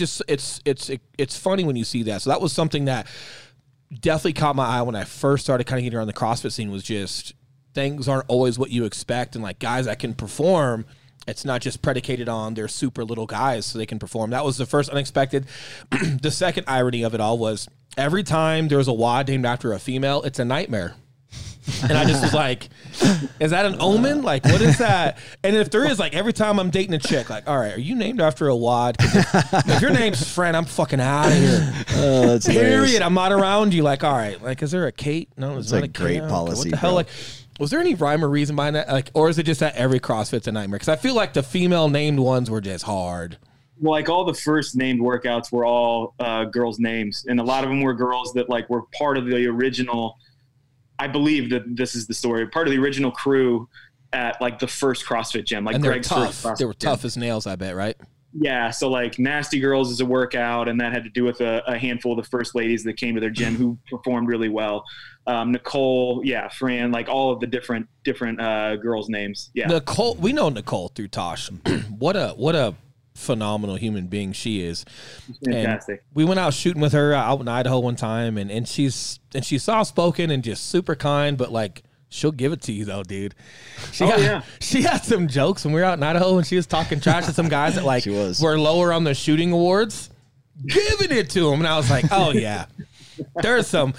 it's funny when you see that. So that was something that definitely caught my eye when I first started kind of getting around the CrossFit scene, was just things aren't always what you expect. And like guys that can perform, it's not just predicated on they're super little guys so they can perform. That was the first unexpected. The second irony of it all was every time there was a WOD named after a female, it's a nightmare. And I just was like, is that an omen? Like, what is that? And if there is, like, every time I'm dating a chick, like, all right, are you named after a WOD? If your name's Fred, I'm fucking out of here. That's Period. hilarious. I'm not around you. Like, all right, like, is there a Kate? No, it's not a a great Kate. policy, What the hell? bro. Like, was there any rhyme or reason behind that? Like, or is it just that every CrossFit's a nightmare? Because I feel like the female named ones were just hard. Well, like all the first named workouts were all girls' names, and a lot of them were girls that like were part of the original. I believe that this is the story. Part of the original crew at like the first CrossFit gym, like And they were Greg's tough. first CrossFit They were gym. tough as nails, I bet, right? Yeah, so like Nasty Girls is a workout, and that had to do with a handful of the first ladies that came to their gym who performed really well. Nicole, Fran, like all of the different girls' names. Yeah, Nicole, we know Nicole through Tosh. What a phenomenal human being she is. fantastic. And we went out shooting with her out in Idaho one time, and she's soft spoken and just super kind, but like she'll give it to you though, dude. She had some jokes when we were out in Idaho, and she was talking trash to some guys that like were lower on the shooting awards, giving it to them, and I was like, oh yeah. There's some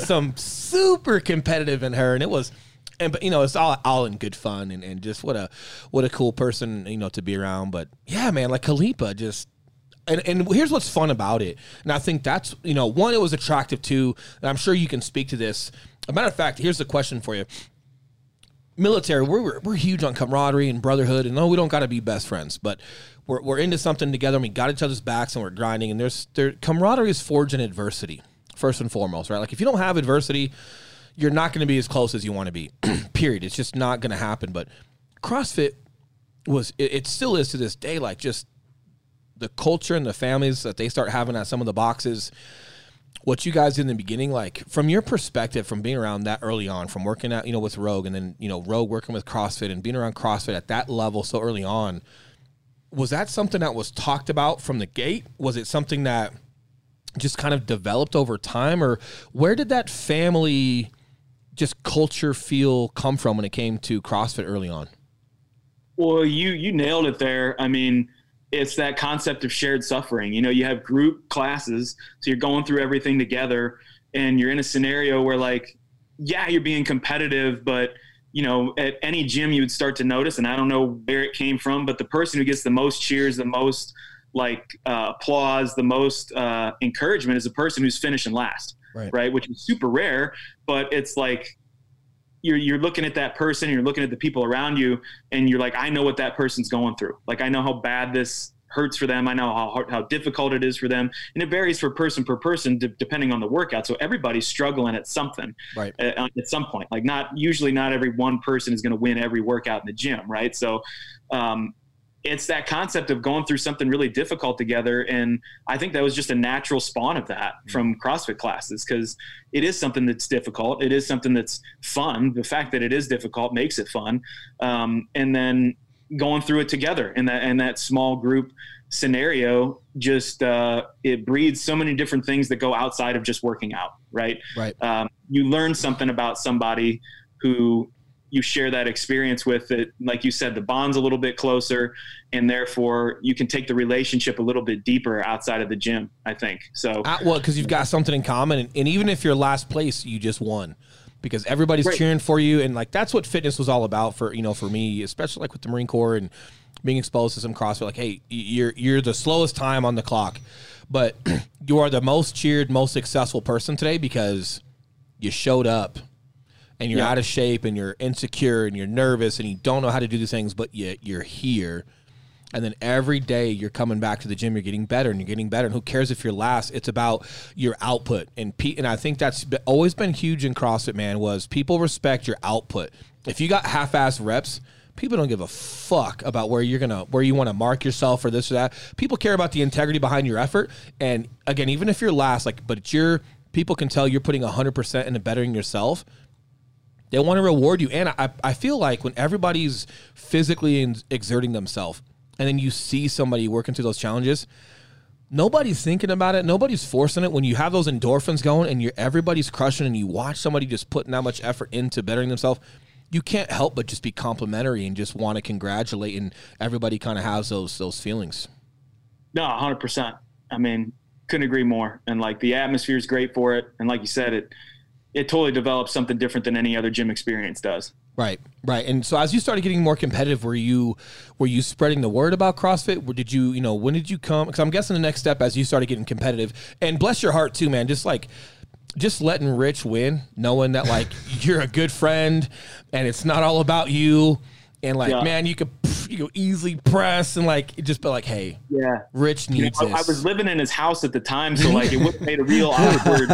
super competitive in her, and it was, but you know, it's all in good fun, and just what a cool person, you know, to be around. But yeah, man, like Khalipa just, and here's what's fun about it, and I think that's, you know, one, it was attractive too, and I'm sure you can speak to this. As a matter of fact, here's the question for you. Military, we're huge on camaraderie and brotherhood, and no, we don't got to be best friends, but we're into something together, and we got each other's backs, and we're grinding, and camaraderie is forged in adversity. First and foremost, right? Like if you don't have adversity, you're not going to be as close as you want to be, period. It's just not going to happen. But CrossFit it still is to this day, like just the culture and the families that they start having at some of the boxes, what you guys did in the beginning, like from your perspective, from being around that early on, from working at, you know, with Rogue, and then, you know, Rogue working with CrossFit and being around CrossFit at that level so early on, was that something that was talked about from the gate? Was it something that just kind of developed over time, or where did that family just culture feel come from when it came to CrossFit early on? Well, you nailed it there. I mean, it's that concept of shared suffering. You know, you have group classes, so you're going through everything together, and you're in a scenario where like, yeah, you're being competitive, but you know, at any gym you would start to notice, and I don't know where it came from, but the person who gets the most cheers, the most applause, the most encouragement is the person who's finishing last, right? Which is super rare, but it's like you're looking at that person, you're looking at the people around you, and you're like, I know what that person's going through. Like, I know how bad this hurts for them. I know how difficult it is for them. And it varies per person depending on the workout. So everybody's struggling at something, right? At some point, like not every one person is going to win every workout in the gym. Right. So, it's that concept of going through something really difficult together. And I think that was just a natural spawn of that from CrossFit classes, because it is something that's difficult. It is something that's fun. The fact that it is difficult makes it fun. And then going through it together in that small group scenario, just it breeds so many different things that go outside of just working out. Right. You learn something about somebody who you share that experience with, it, like you said, the bond's a little bit closer, and therefore you can take the relationship a little bit deeper outside of the gym, I think. So, well, because you've got something in common, and even if you're last place, you just won, because everybody's cheering for you, and like that's what fitness was all about for me, especially like with the Marine Corps and being exposed to some CrossFit. Like, hey, you're the slowest time on the clock, but you are the most cheered, most successful person today because you showed up. And you're out of shape, and you're insecure, and you're nervous, and you don't know how to do these things, but you're here. And then every day you're coming back to the gym, you're getting better, and you're getting better. And who cares if you're last? It's about your output. And I think that's always been huge in CrossFit, man, was people respect your output. If you got half-ass reps, people don't give a fuck about where you want to mark yourself or this or that. People care about the integrity behind your effort. And again, even if you're last, people can tell you're putting 100% into bettering yourself. They want to reward you. And I feel like when everybody's physically exerting themselves, and then you see somebody working through those challenges, nobody's thinking about it. Nobody's forcing it. When you have those endorphins going and everybody's crushing, and you watch somebody just putting that much effort into bettering themselves, you can't help but just be complimentary and just want to congratulate. And everybody kind of has those feelings. No, 100%. I mean, couldn't agree more. And like the atmosphere is great for it. And like you said, it totally develops something different than any other gym experience does. Right. And so as you started getting more competitive, were you spreading the word about CrossFit? Or did you, when did you come? Because I'm guessing the next step as you started getting competitive, and bless your heart too, man, just letting Rich win, knowing that like you're a good friend and it's not all about you. And man, you could easily press and just be like, hey, Rich needs this. I was living in his house at the time, so it would have made a real awkward.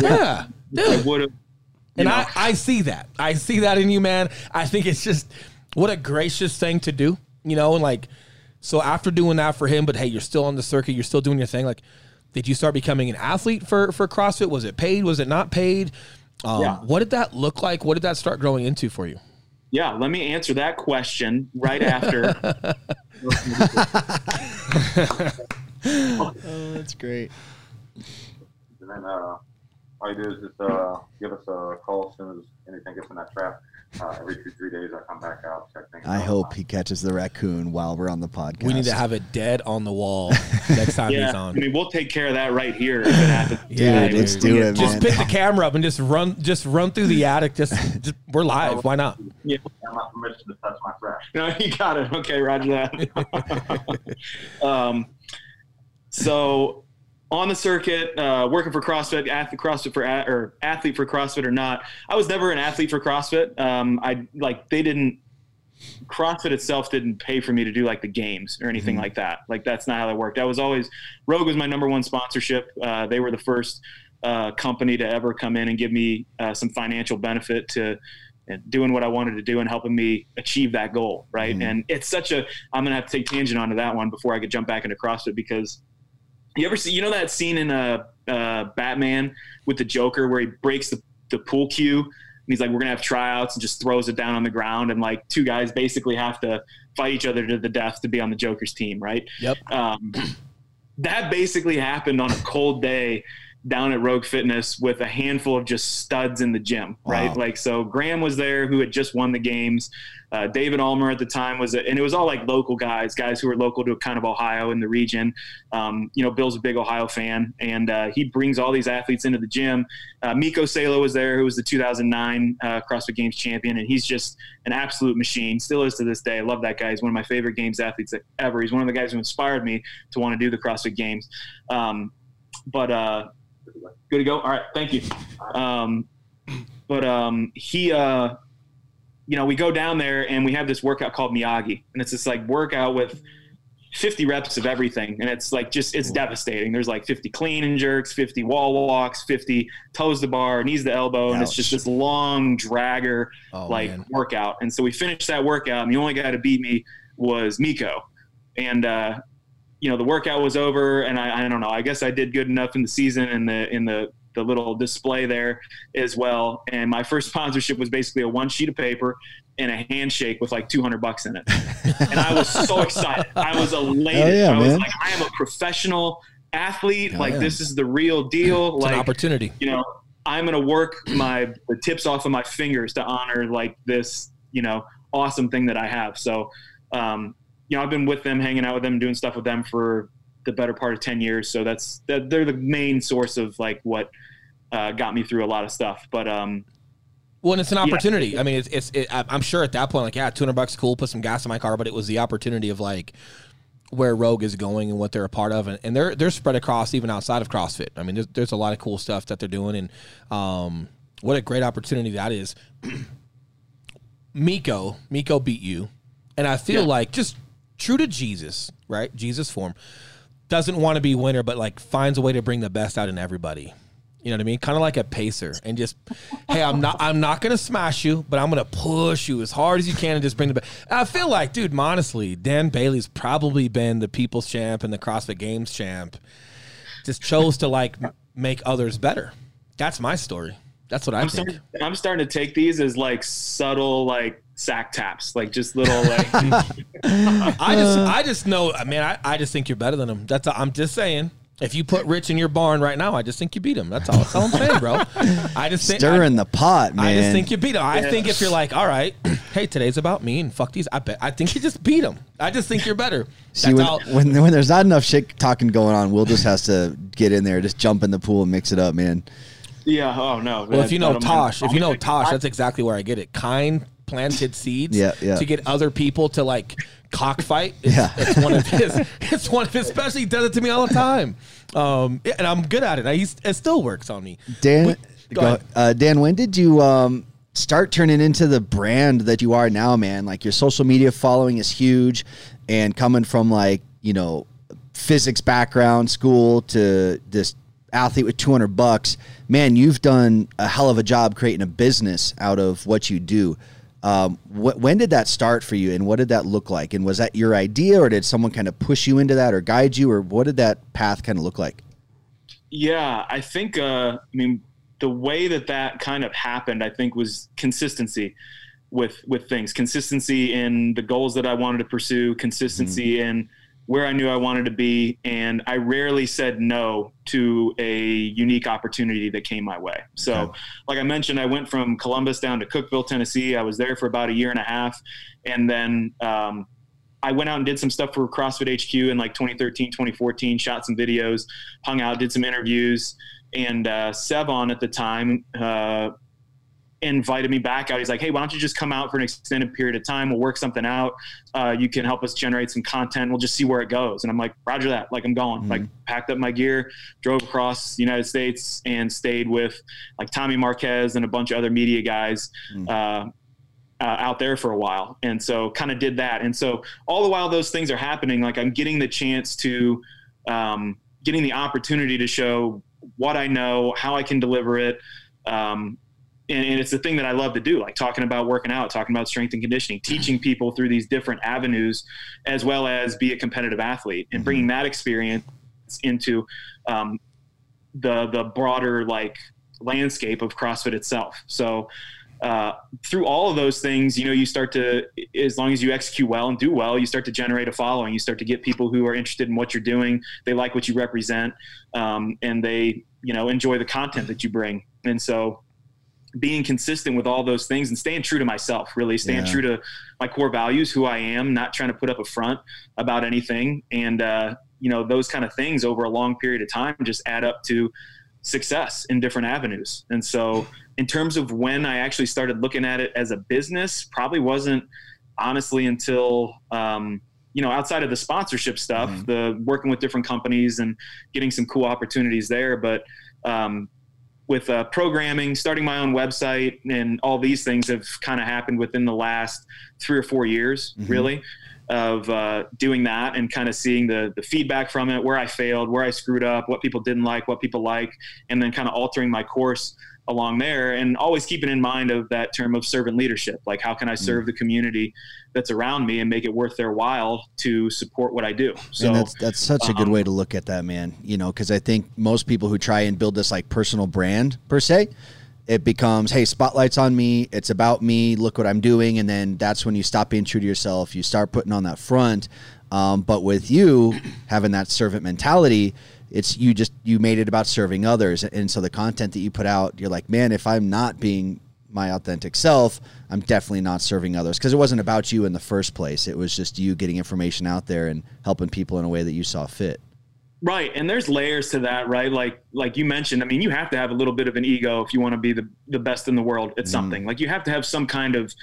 I would have. And I see that. I see that in you, man. I think it's just what a gracious thing to do, and so after doing that for him, but hey, you're still on the circuit, you're still doing your thing. Did you start becoming an athlete for CrossFit? Was it paid? Was it not paid? What did that look like? What did that start growing into for you? Yeah, let me answer that question right after. Oh, that's great. And then all you do is just give us a call as soon as anything gets in that trap. Every 2-3 days, I come back out, check things out. I hope he catches the raccoon while we're on the podcast. We need to have it dead on the wall next time he's on. I mean, we'll take care of that right here if it happens. Dude, let's do it, man. Just pick the camera up and just run through the attic. Just we're live. Why not? Yeah. I have my permission to touch my trash. No, you got it. Okay, roger that. So on the circuit, working for CrossFit, athlete for CrossFit or not, I was never an athlete for CrossFit. CrossFit itself didn't pay for me to do the games or anything like that. That's not how that worked. Rogue was my number one sponsorship. They were the first company to ever come in and give me some financial benefit to doing what I wanted to do and helping me achieve that goal. Right. And it's I'm going to have to take tangent onto that one before I could jump back into CrossFit, because you ever see, that scene in Batman with the Joker where he breaks the pool cue and he's like, we're going to have tryouts, and just throws it down on the ground, and two guys basically have to fight each other to the death to be on the Joker's team. Right. Yep. That basically happened on a cold day down at Rogue Fitness with a handful of just studs in the gym. Right. Wow. So Graham was there, who had just won the games. David Ulmer at the time and it was all local guys who were local to kind of Ohio in the region. Bill's a big Ohio fan, and he brings all these athletes into the gym. Miko Salo was there, who was the 2009 CrossFit Games champion, and he's just an absolute machine. Still is to this day. I love that guy. He's one of my favorite Games athletes ever. He's one of the guys who inspired me to want to do the CrossFit Games. Good to go. All right. Thank you. We go down there and we have this workout called Miyagi, and it's this workout with 50 reps of everything. And it's it's devastating. There's 50 clean and jerks, 50 wall walks, 50 toes to bar, knees to elbow. And it's just this long dragger, workout. And so we finished that workout, and the only guy to beat me was Miko. And, the workout was over, and I don't know, I guess I did good enough in the season and in the little display there as well. And my first sponsorship was basically a one sheet of paper and a handshake with like $200 in it. And I was so excited. I was elated. Yeah, I was man. like, I am a professional athlete. This is the real deal. It's an opportunity. I'm going to work the tips off of my fingers to honor like this, awesome thing that I have. So, I've been with them, hanging out with them, doing stuff with them for the better part of 10 years. So they're the main source of like what got me through a lot of stuff. But, well, and it's an opportunity. Yeah. I mean, I'm sure at that point, like, yeah, $200, cool, put some gas in my car, but it was the opportunity of like where Rogue is going and what they're a part of. And they're spread across even outside of CrossFit. I mean, there's a lot of cool stuff that they're doing. And what a great opportunity that is. Miko beat you. And I feel like just true to Jesus, right? Jesus form. Doesn't want to be winner, but like finds a way to bring the best out in everybody. You know what I mean? Kind of like a pacer, and just, hey, I'm not going to smash you, but I'm going to push you as hard as you can and just bring the best. I feel like, dude, honestly, Dan Bailey's probably been the People's Champ and the CrossFit Games Champ. Just chose to like make others better. That's my story. That's what I think. I'm starting to take these as like subtle, like sack taps, like just little like. I just know, man. I just think you're better than him. I'm just saying. If you put Rich in your barn right now, I just think you beat him. That's all I'm saying, bro. I just think stirring the pot, man. I just think you beat him. I think if you're like, all right, hey, today's about me and fuck these. I think you just beat him. I just think you're better. See, when there's not enough shit talking going on, Will just has to get in there, just jump in the pool and mix it up, man. Yeah. Oh no. Well, if you know Tosh, that's exactly where I get it. Kind planted seeds to get other people to like cockfight. It's one of his. It's one of his. Especially he does it to me all the time, and I'm good at it. It still works on me. Dan, Dan, when did you start turning into the brand that you are now, man? Like your social media following is huge, and coming from like physics background school to this athlete with $200, man, you've done a hell of a job creating a business out of what you do. When did that start for you, and what did that look like? And was that your idea, or did someone kind of push you into that or guide you, or what did that path kind of look like? Yeah, I think, the way that kind of happened, I think, was consistency with things, consistency in the goals that I wanted to pursue, consistency in where I knew I wanted to be. And I rarely said no to a unique opportunity that came my way. So like I mentioned, I went from Columbus down to Cookeville, Tennessee. I was there for about a year and a half. And then I went out and did some stuff for CrossFit HQ in like 2013, 2014, shot some videos, hung out, did some interviews. And Sevon at the time invited me back out. He's like, hey, why don't you just come out for an extended period of time? We'll work something out. You can help us generate some content. We'll just see where it goes. And I'm like, roger that. Like, I'm going. Like, packed up my gear, drove across the United States, and stayed with like Tommy Marquez and a bunch of other media guys out there for a while. And so kind of did that. And so all the while those things are happening, like I'm getting the chance to getting the opportunity to show what I know, how I can deliver it. And it's the thing that I love to do, like talking about working out, talking about strength and conditioning, teaching people through these different avenues, as well as be a competitive athlete, and bringing that experience into the broader like landscape of CrossFit itself. So through all of those things, you start to, as long as you execute well and do well, you start to generate a following. You start to get people who are interested in what you're doing. They like what you represent, and they, enjoy the content that you bring. And so being consistent with all those things and staying true to myself, really staying true to my core values, who I am, not trying to put up a front about anything. And, those kind of things over a long period of time just add up to success in different avenues. And so in terms of when I actually started looking at it as a business, probably wasn't honestly until, outside of the sponsorship stuff, the working with different companies and getting some cool opportunities there. But, with programming, starting my own website, and all these things have kind of happened within the last 3 or 4 years, really, of doing that and kind of seeing the feedback from it, where I failed, where I screwed up, what people didn't like, what people like, and then kind of altering my course along there, and always keeping in mind of that term of servant leadership. Like, how can I serve the community that's around me and make it worth their while to support what I do? So and that's such a good way to look at that, man. You know, because I think most people who try and build this like personal brand per se, it becomes, hey, spotlight's on me. It's about me. Look what I'm doing. And then that's when you stop being true to yourself. You start putting on that front. But with you having that servant mentality, it's you made it about serving others. And so the content that you put out, you're like, man, if I'm not being my authentic self, I'm definitely not serving others, because it wasn't about you in the first place. It was just you getting information out there and helping people in a way that you saw fit. Right. And there's layers to that, right? Like you mentioned, I mean, you have to have a little bit of an ego if you want to be the best in the world at something. Like, you have to have some kind of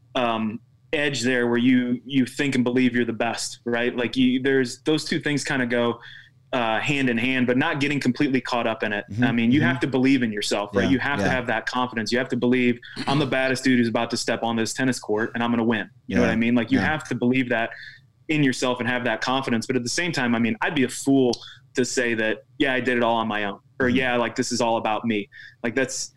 edge there where you think and believe you're the best, right? Like, there's those two things kind of go hand in hand, but not getting completely caught up in it. I mean, you have to believe in yourself, right? You have to have that confidence. You have to believe, I'm the baddest dude who's about to step on this tennis court and I'm going to win. You know what I mean? Like, you have to believe that in yourself and have that confidence. But at the same time, I mean, I'd be a fool to say that, yeah, I did it all on my own, or yeah, like, this is all about me. Like, it's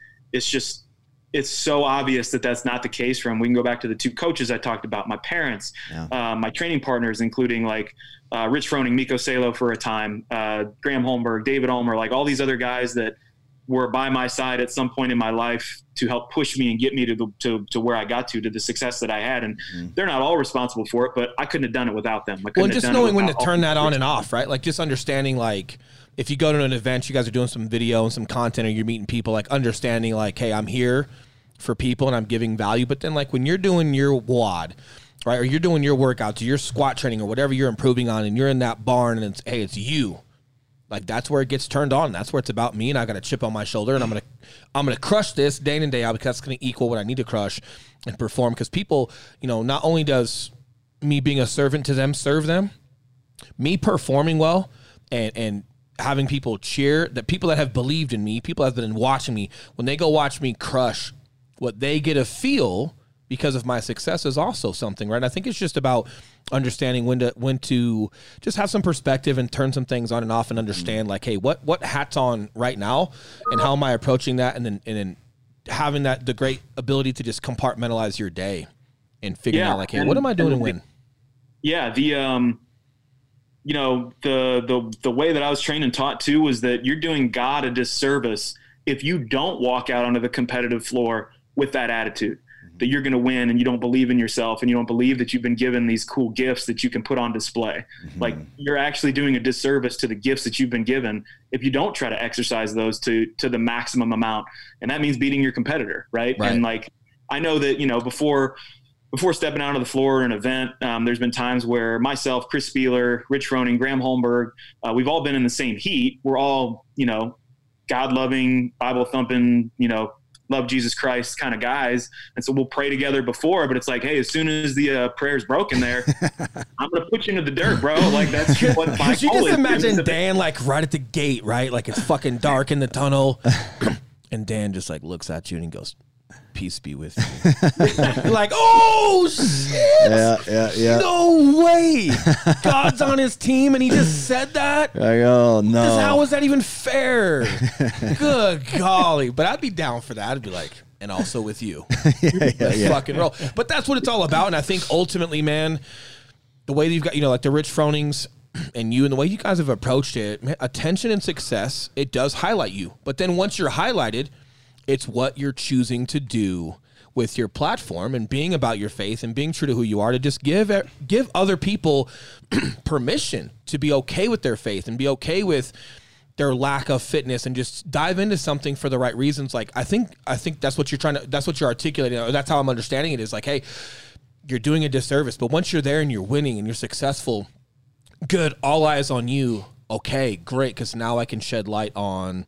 so obvious that that's not the case. From, we can go back to the two coaches I talked about, my parents, my training partners, including like Rich Froning, Miko Salo for a time, Graham Holmberg, David Ulmer, like all these other guys that were by my side at some point in my life to help push me and get me to where I got to the success that I had. And they're not all responsible for it, but I couldn't have done it without them. Well, just knowing when to turn that on and off, right? Like, just understanding, like, if you go to an event, you guys are doing some video and some content, or you're meeting people, like, understanding, like, hey, I'm here for people and I'm giving value. But then, like, when you're doing your WOD, right, or you're doing your workouts, or your squat training, or whatever you're improving on, and you're in that barn and it's, hey, it's you. Like, that's where it gets turned on. That's where it's about me, and I got a chip on my shoulder, and I'm gonna crush this day in and day out, because that's gonna equal what I need to crush and perform. Because people, you know, not only does me being a servant to them serve them, me performing well and having people cheer, that people that have believed in me, people that have been watching me, when they go watch me crush, what they get a feel because of my success is also something, right? I think it's just about understanding when to just have some perspective and turn some things on and off, and understand, like, hey, what hat's on right now, and how am I approaching that, and then having the great ability to just compartmentalize your day and figure out, like, hey, what am I doing and when? Yeah, the way that I was trained and taught too was that you're doing God a disservice if you don't walk out onto the competitive floor with that attitude that you're going to win, and you don't believe in yourself, and you don't believe that you've been given these cool gifts that you can put on display. Like, you're actually doing a disservice to the gifts that you've been given if you don't try to exercise those to the maximum amount. And that means beating your competitor. Right. And like, I know that, you know, before stepping out on the floor in an event, there's been times where myself, Chris Spieler, Rich Froning, Graham Holmberg, we've all been in the same heat. We're all, you know, God-loving, Bible-thumping, you know, love Jesus Christ kind of guys. And so we'll pray together before, but it's like, hey, as soon as the prayer's broken there, I'm going to put you into the dirt, bro. Like, that's what my goal is. You just imagine Dan, like, right at the gate, right? Like, it's fucking dark in the tunnel. And Dan just, like, looks at you and he goes, peace be with you. You're like, oh, shit. Yeah. No way. God's on his team and he just said that? Like, oh, no. How is that even fair? Good golly. But I'd be down for that. I'd be like, and also with you. Let's fucking roll. But that's what it's all about. And I think ultimately, man, the way that you've got, you know, like the Rich Fronings and you, and the way you guys have approached it, man, attention and success, it does highlight you. But then once you're highlighted, it's what you're choosing to do with your platform, and being about your faith and being true to who you are, to just give other people permission to be okay with their faith and be okay with their lack of fitness, and just dive into something for the right reasons. Like, I think that's what you're articulating, or that's how I'm understanding it, is like, hey, you're doing a disservice, but once you're there and you're winning and you're successful, good, all eyes on you. Okay, great, because now I can shed light on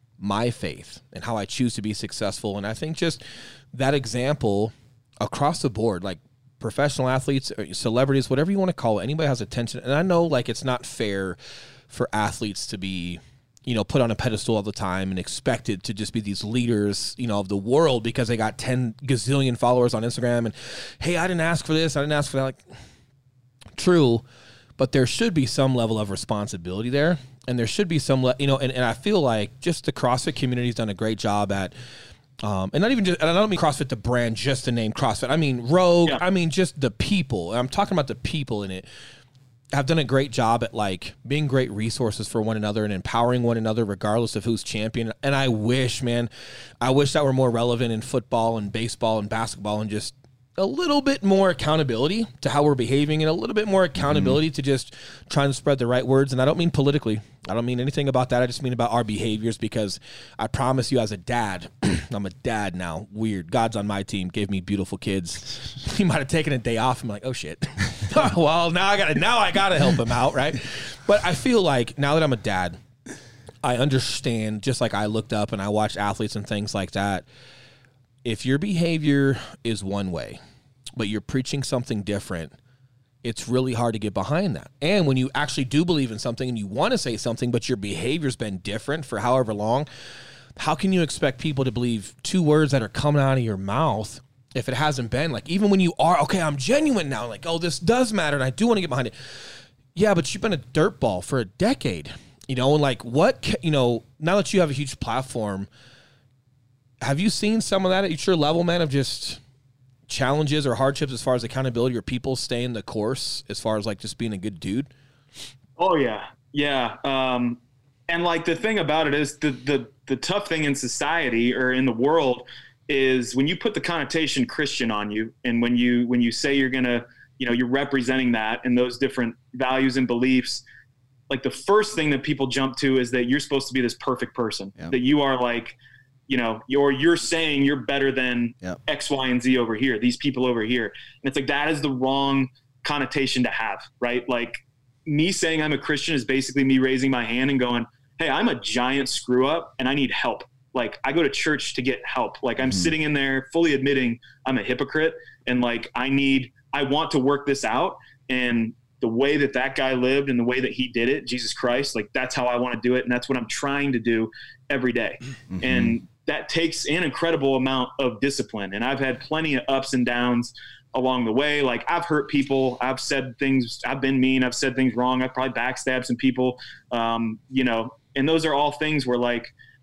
my faith and how I choose to be successful. And I think just that example across the board, like professional athletes, or celebrities, whatever you want to call it, anybody has attention. And I know, like, it's not fair for athletes to be, you know, put on a pedestal all the time and expected to just be these leaders, you know, of the world because they got 10 gazillion followers on Instagram. And, hey, I didn't ask for this, I didn't ask for that. Like, true, but there should be some level of responsibility there. And there should be some, and I feel like just the CrossFit community's done a great job at, and not even just, and I don't mean CrossFit the brand, just the name CrossFit. I mean Rogue. Yeah. I mean just the people. I'm talking about the people in it. Have done a great job at like being great resources for one another and empowering one another regardless of who's champion. And I wish that were more relevant in football and baseball and basketball, and just a little bit more accountability to how we're behaving, and a little bit more accountability to just trying to spread the right words. And I don't mean politically. I don't mean anything about that. I just mean about our behaviors, because I promise you as a dad, I'm a dad now. Weird. God's on my team, gave me beautiful kids. He might have taken a day off. I'm like, oh shit. Well, now I gotta help him out, right? But I feel like now that I'm a dad, I understand, just like I looked up and I watched athletes and things like that. If your behavior is one way, but you're preaching something different, it's really hard to get behind that. And when you actually do believe in something and you want to say something, but your behavior's been different for however long, how can you expect people to believe two words that are coming out of your mouth if it hasn't been? Like, even when you are, okay, I'm genuine now, like, oh, this does matter and I do want to get behind it. Yeah, but you've been a dirtball for a decade, and like now that you have a huge platform, have you seen some of that at your level, man, of just challenges or hardships as far as accountability, or people staying the course as far as like just being a good dude? Oh yeah. Yeah. And like the thing about it is the tough thing in society or in the world is when you put the connotation Christian on you, and when you say you're going to, you're representing that and those different values and beliefs, like the first thing that people jump to is that you're supposed to be this perfect person, that you are like, you're saying you're better than X, Y, and Z over here, these people over here. And it's like, that is the wrong connotation to have, right? Like, me saying I'm a Christian is basically me raising my hand and going, hey, I'm a giant screw up and I need help. Like, I go to church to get help. Like, I'm sitting in there fully admitting I'm a hypocrite, and like, I want to work this out. And the way that guy lived and the way that he did it, Jesus Christ, like, that's how I want to do it. And that's what I'm trying to do every day. Mm-hmm. And that takes an incredible amount of discipline. And I've had plenty of ups and downs along the way. Like, I've hurt people. I've said things. I've been mean. I've said things wrong. I've probably backstabbed some people, and those are all things where, like,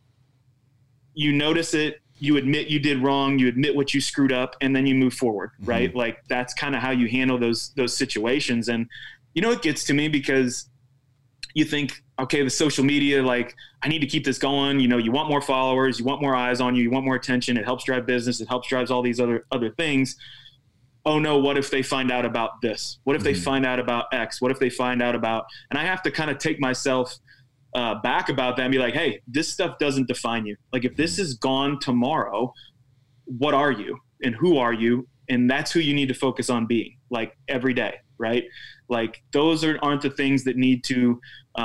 you notice it, you admit you did wrong, you admit what you screwed up, and then you move forward, right? Mm-hmm. Like, that's kind of how you handle those situations. And, it gets to me because you think, okay, the social media, like, I need to keep this going. You want more followers, you want more eyes on you, you want more attention. It helps drive business. It helps drive all these other things. Oh no, what if they find out about this? What if they find out about X? What if they find out about, and I have to kind of take myself back about that and be like, hey, this stuff doesn't define you. Like, if this is gone tomorrow, what are you and who are you? And that's who you need to focus on being, like, every day, right? Like, those aren't the things that need to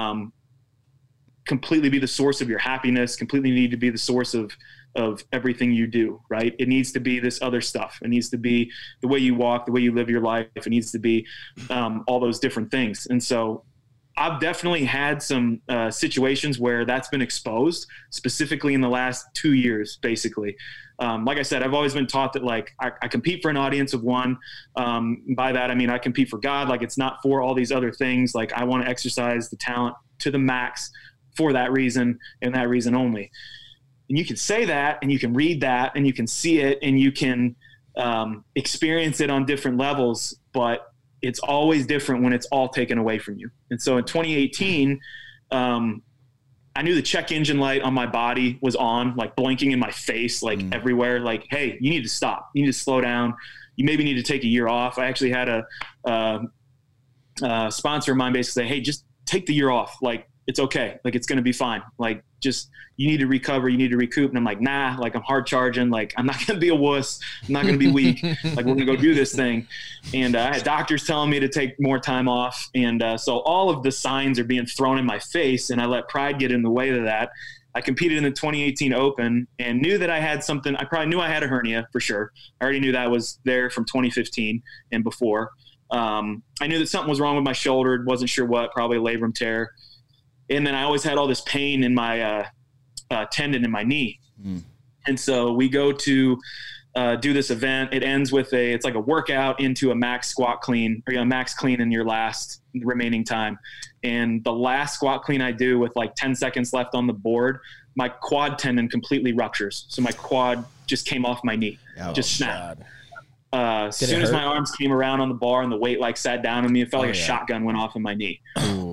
completely be the source of your happiness, completely need to be the source of everything you do, right? It needs to be this other stuff. It needs to be the way you walk, the way you live your life. It needs to be all those different things. And so I've definitely had some situations where that's been exposed, specifically in the last 2 years, basically. Like I said, I've always been taught that, like, I compete for an audience of one. By that, I mean, I compete for God. Like, it's not for all these other things. Like, I want to exercise the talent to the max for that reason and that reason only. And you can say that, and you can read that, and you can see it, and you can experience it on different levels, but it's always different when it's all taken away from you. And so in 2018, I knew the check engine light on my body was on, like, blinking in my face, like everywhere, like, hey, you need to stop. You need to slow down. You maybe need to take a year off. I actually had a sponsor of mine basically say, hey, just take the year off. Like, it's okay. Like, it's going to be fine. Like, just, you need to recover. You need to recoup. And I'm like, nah, like, I'm hard charging. Like, I'm not going to be a wuss. I'm not going to be weak. Like, we're going to go do this thing. And I had doctors telling me to take more time off. And so all of the signs are being thrown in my face, and I let pride get in the way of that. I competed in the 2018 Open and knew that I had something. I probably knew I had a hernia for sure. I already knew that was there from 2015 and before. I knew that something was wrong with my shoulder. Wasn't sure what, probably a labrum tear. And then I always had all this pain in my tendon in my knee. And so we go to do this event. It ends with it's like a workout into a max squat clean, or max clean in your last remaining time. And the last squat clean I do with like 10 seconds left on the board, my quad tendon completely ruptures. So my quad just came off my knee, just snapped. As soon as my arms came around on the bar and the weight like sat down on me, it felt like a shotgun went off in my knee.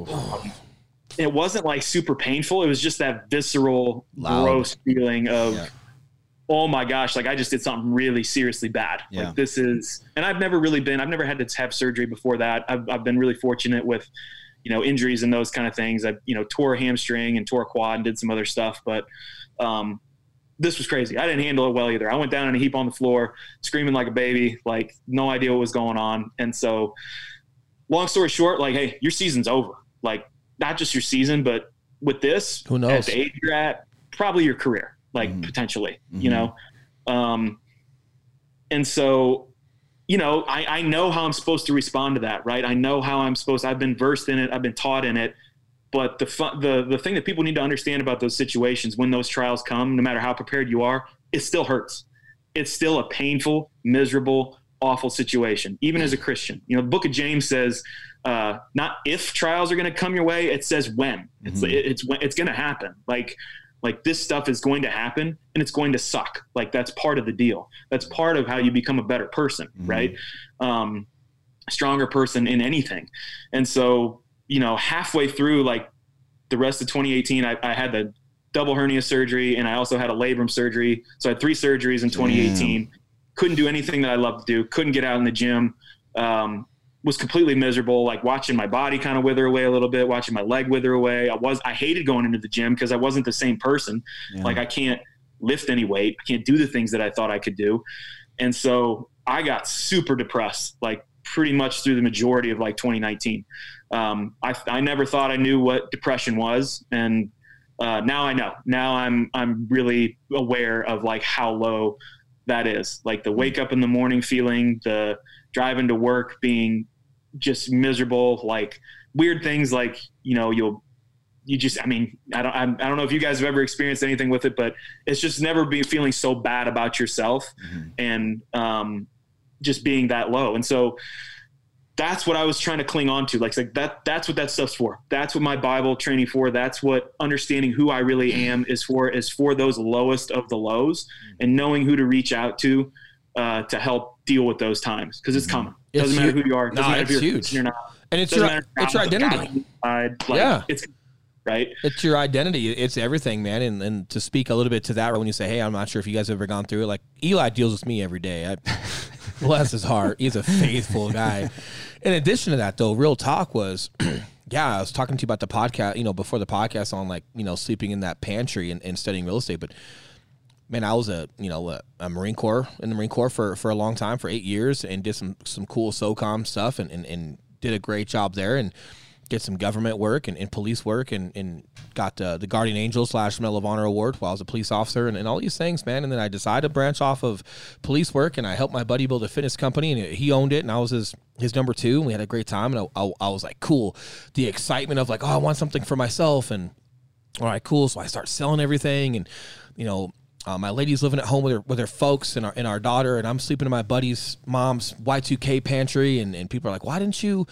It wasn't like super painful. It was just that visceral, gross feeling of, oh my gosh, like I just did something really seriously bad. Like this is, and I've never had to have surgery before that. I've been really fortunate with, injuries and those kind of things. I, tore a hamstring and tore a quad and did some other stuff, but, this was crazy. I didn't handle it well either. I went down in a heap on the floor, screaming like a baby, like no idea what was going on. And so long story short, like, hey, your season's over. Like not just your season, but with this, who knows? At the age you're at, probably your career, like potentially, and so, I know how I'm supposed to respond to that, right? I know how I've been versed in it. I've been taught in it. But the thing that people need to understand about those situations when those trials come, no matter how prepared you are, it still hurts. It's still a painful, miserable, awful situation, even as a Christian. The book of James says, not if trials are going to come your way, it says when. It's when it's going to happen. Like this stuff is going to happen and it's going to suck. Like that's part of the deal. That's part of how you become a better person, right? Stronger person in anything. And so, halfway through like the rest of 2018, I had the double hernia surgery and I also had a labrum surgery. So I had 3 surgeries in 2018. Couldn't do anything that I loved to do. Couldn't get out in the gym. Was completely miserable, like watching my body kind of wither away a little bit, watching my leg wither away. I hated going into the gym because I wasn't the same person. Like I can't lift any weight. I can't do the things that I thought I could do. And so I got super depressed, like pretty much through the majority of like 2019. I never thought I knew what depression was. And now I know. Now I'm really aware of like how low that is. Like the wake up in the morning feeling, the driving to work being just miserable, like weird things like, I don't know if you guys have ever experienced anything with it, but it's just never been feeling so bad about yourself and just being that low. And so that's what I was trying to cling on to. Like that's what that stuff's for. That's what my Bible training for. That's what understanding who I really am is for those lowest of the lows and knowing who to reach out to help deal with those times. Cause it's coming. Doesn't matter who you are. Doesn't matter if huge. You're not. And it's your identity. It's right. It's your identity. It's everything, man. And to speak a little bit to that, when you say, hey, I'm not sure if you guys have ever gone through it. Like Eli deals with me every day. Bless his heart. He's a faithful guy. In addition to that, though, real talk was, I was talking to you about the podcast, before the podcast on like, sleeping in that pantry and studying real estate. But man, I was a Marine Corps in the Marine Corps for a long time, for 8 years, and did some cool SOCOM stuff and did a great job there and did some government work and police work and got the Guardian Angel / Medal of Honor award while I was a police officer and all these things, man. And then I decided to branch off of police work and I helped my buddy build a fitness company and he owned it and I was his number 2 and we had a great time. And I was like, cool. The excitement of like, I want something for myself and all right, cool. So I start selling everything and, my lady's living at home with her folks and our daughter and I'm sleeping in my buddy's mom's Y2K pantry and people are like, why didn't you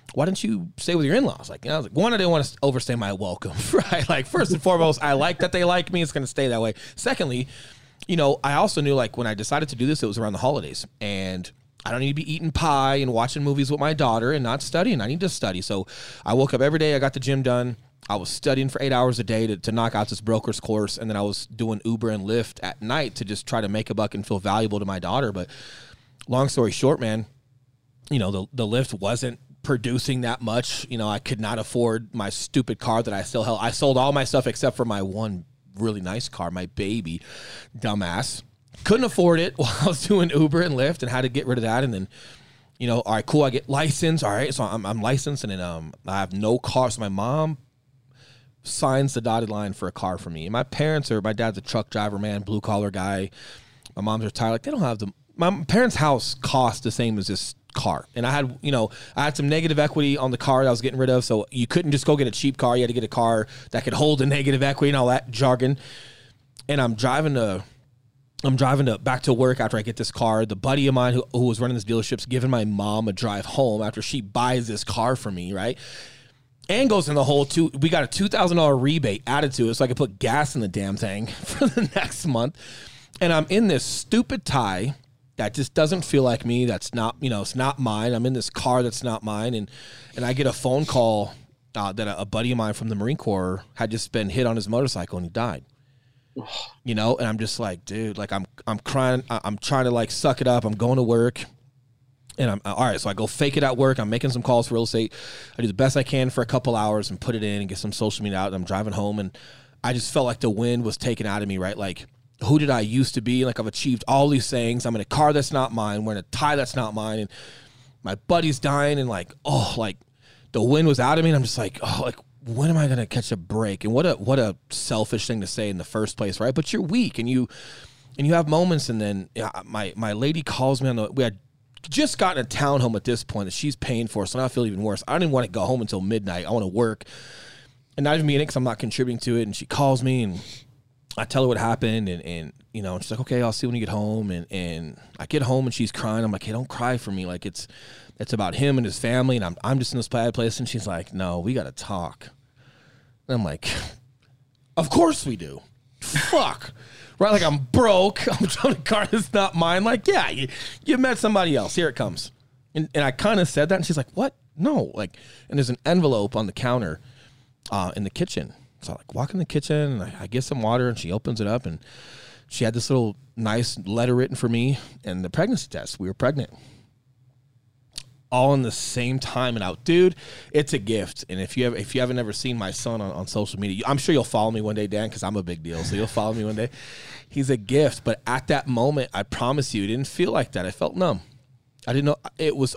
stay with your in-laws? Like, I was like, one, I didn't want to overstay my welcome, right? Like, first and foremost, I like that they like me. It's going to stay that way. Secondly, I also knew like when I decided to do this, it was around the holidays and I don't need to be eating pie and watching movies with my daughter and not studying. I need to study. So I woke up every day. I got the gym done. I was studying for 8 hours a day to knock out this broker's course. And then I was doing Uber and Lyft at night to just try to make a buck and feel valuable to my daughter. But long story short, man, the Lyft wasn't producing that much. I could not afford my stupid car that I still held. I sold all my stuff except for my one really nice car, my baby, dumbass. Couldn't afford it while I was doing Uber and Lyft and had to get rid of that. And then, all right, cool. I get licensed. All right. So I'm licensed and then I have no car. So my mom signs the dotted line for a car for me. And my dad's a truck driver, man, blue collar guy. My mom's retired. Like they don't have my parents' house cost the same as this car. And I had some negative equity on the car that I was getting rid of. So you couldn't just go get a cheap car. You had to get a car that could hold the negative equity and all that jargon. And I'm driving to I'm driving back to work after I get this car. The buddy of mine who was running this dealership's giving my mom a drive home after she buys this car for me, right? And goes in the hole too. We got a $2,000 rebate added to it so I could put gas in the damn thing for the next month. And I'm in this stupid tie that just doesn't feel like me. That's not, it's not mine. I'm in this car that's not mine. And I get a phone call that a buddy of mine from the Marine Corps had just been hit on his motorcycle and he died. And I'm just like, dude, like I'm crying. I'm trying to like suck it up. I'm going to work and I'm all right. So I go fake it at work. I'm making some calls for real estate. I do the best I can for a couple hours and put it in and get some social media out. And I'm driving home and I just felt like the wind was taken out of me, right? Like, who did I used to be? Like, I've achieved all these things. I'm in a car that's not mine. We're in a tie that's not mine. And my buddy's dying and like, the wind was out of me. And I'm just like, when am I going to catch a break? And what a selfish thing to say in the first place, right? But you're weak and you have moments. And then my lady calls me we had just gotten a townhome at this point that she's paying for. So now I feel even worse. I don't even want to go home until midnight. I want to work and not even be in it because I'm not contributing to it. And she calls me and I tell her what happened and she's like, okay, I'll see when you get home. And I get home and she's crying. I'm like, hey, don't cry for me. Like it's about him and his family. And I'm just in this bad place. And she's like, no, we got to talk. And I'm like, of course we do. Fuck. Right? Like I'm broke. I'm driving a car that's not mine. Like, yeah, you met somebody else. Here it comes. And I kind of said that. And she's like, what? No. Like, and there's an envelope on the counter in the kitchen. So I like walk in the kitchen and I get some water and she opens it up and she had this little nice letter written for me and the pregnancy test. We were pregnant. All in the same time and out. Dude, it's a gift. And if you haven't ever seen my son on social media, I'm sure you'll follow me one day, Dan, because I'm a big deal. So you'll follow me one day. He's a gift. But at that moment, I promise you, it didn't feel like that. I felt numb. I didn't know. It was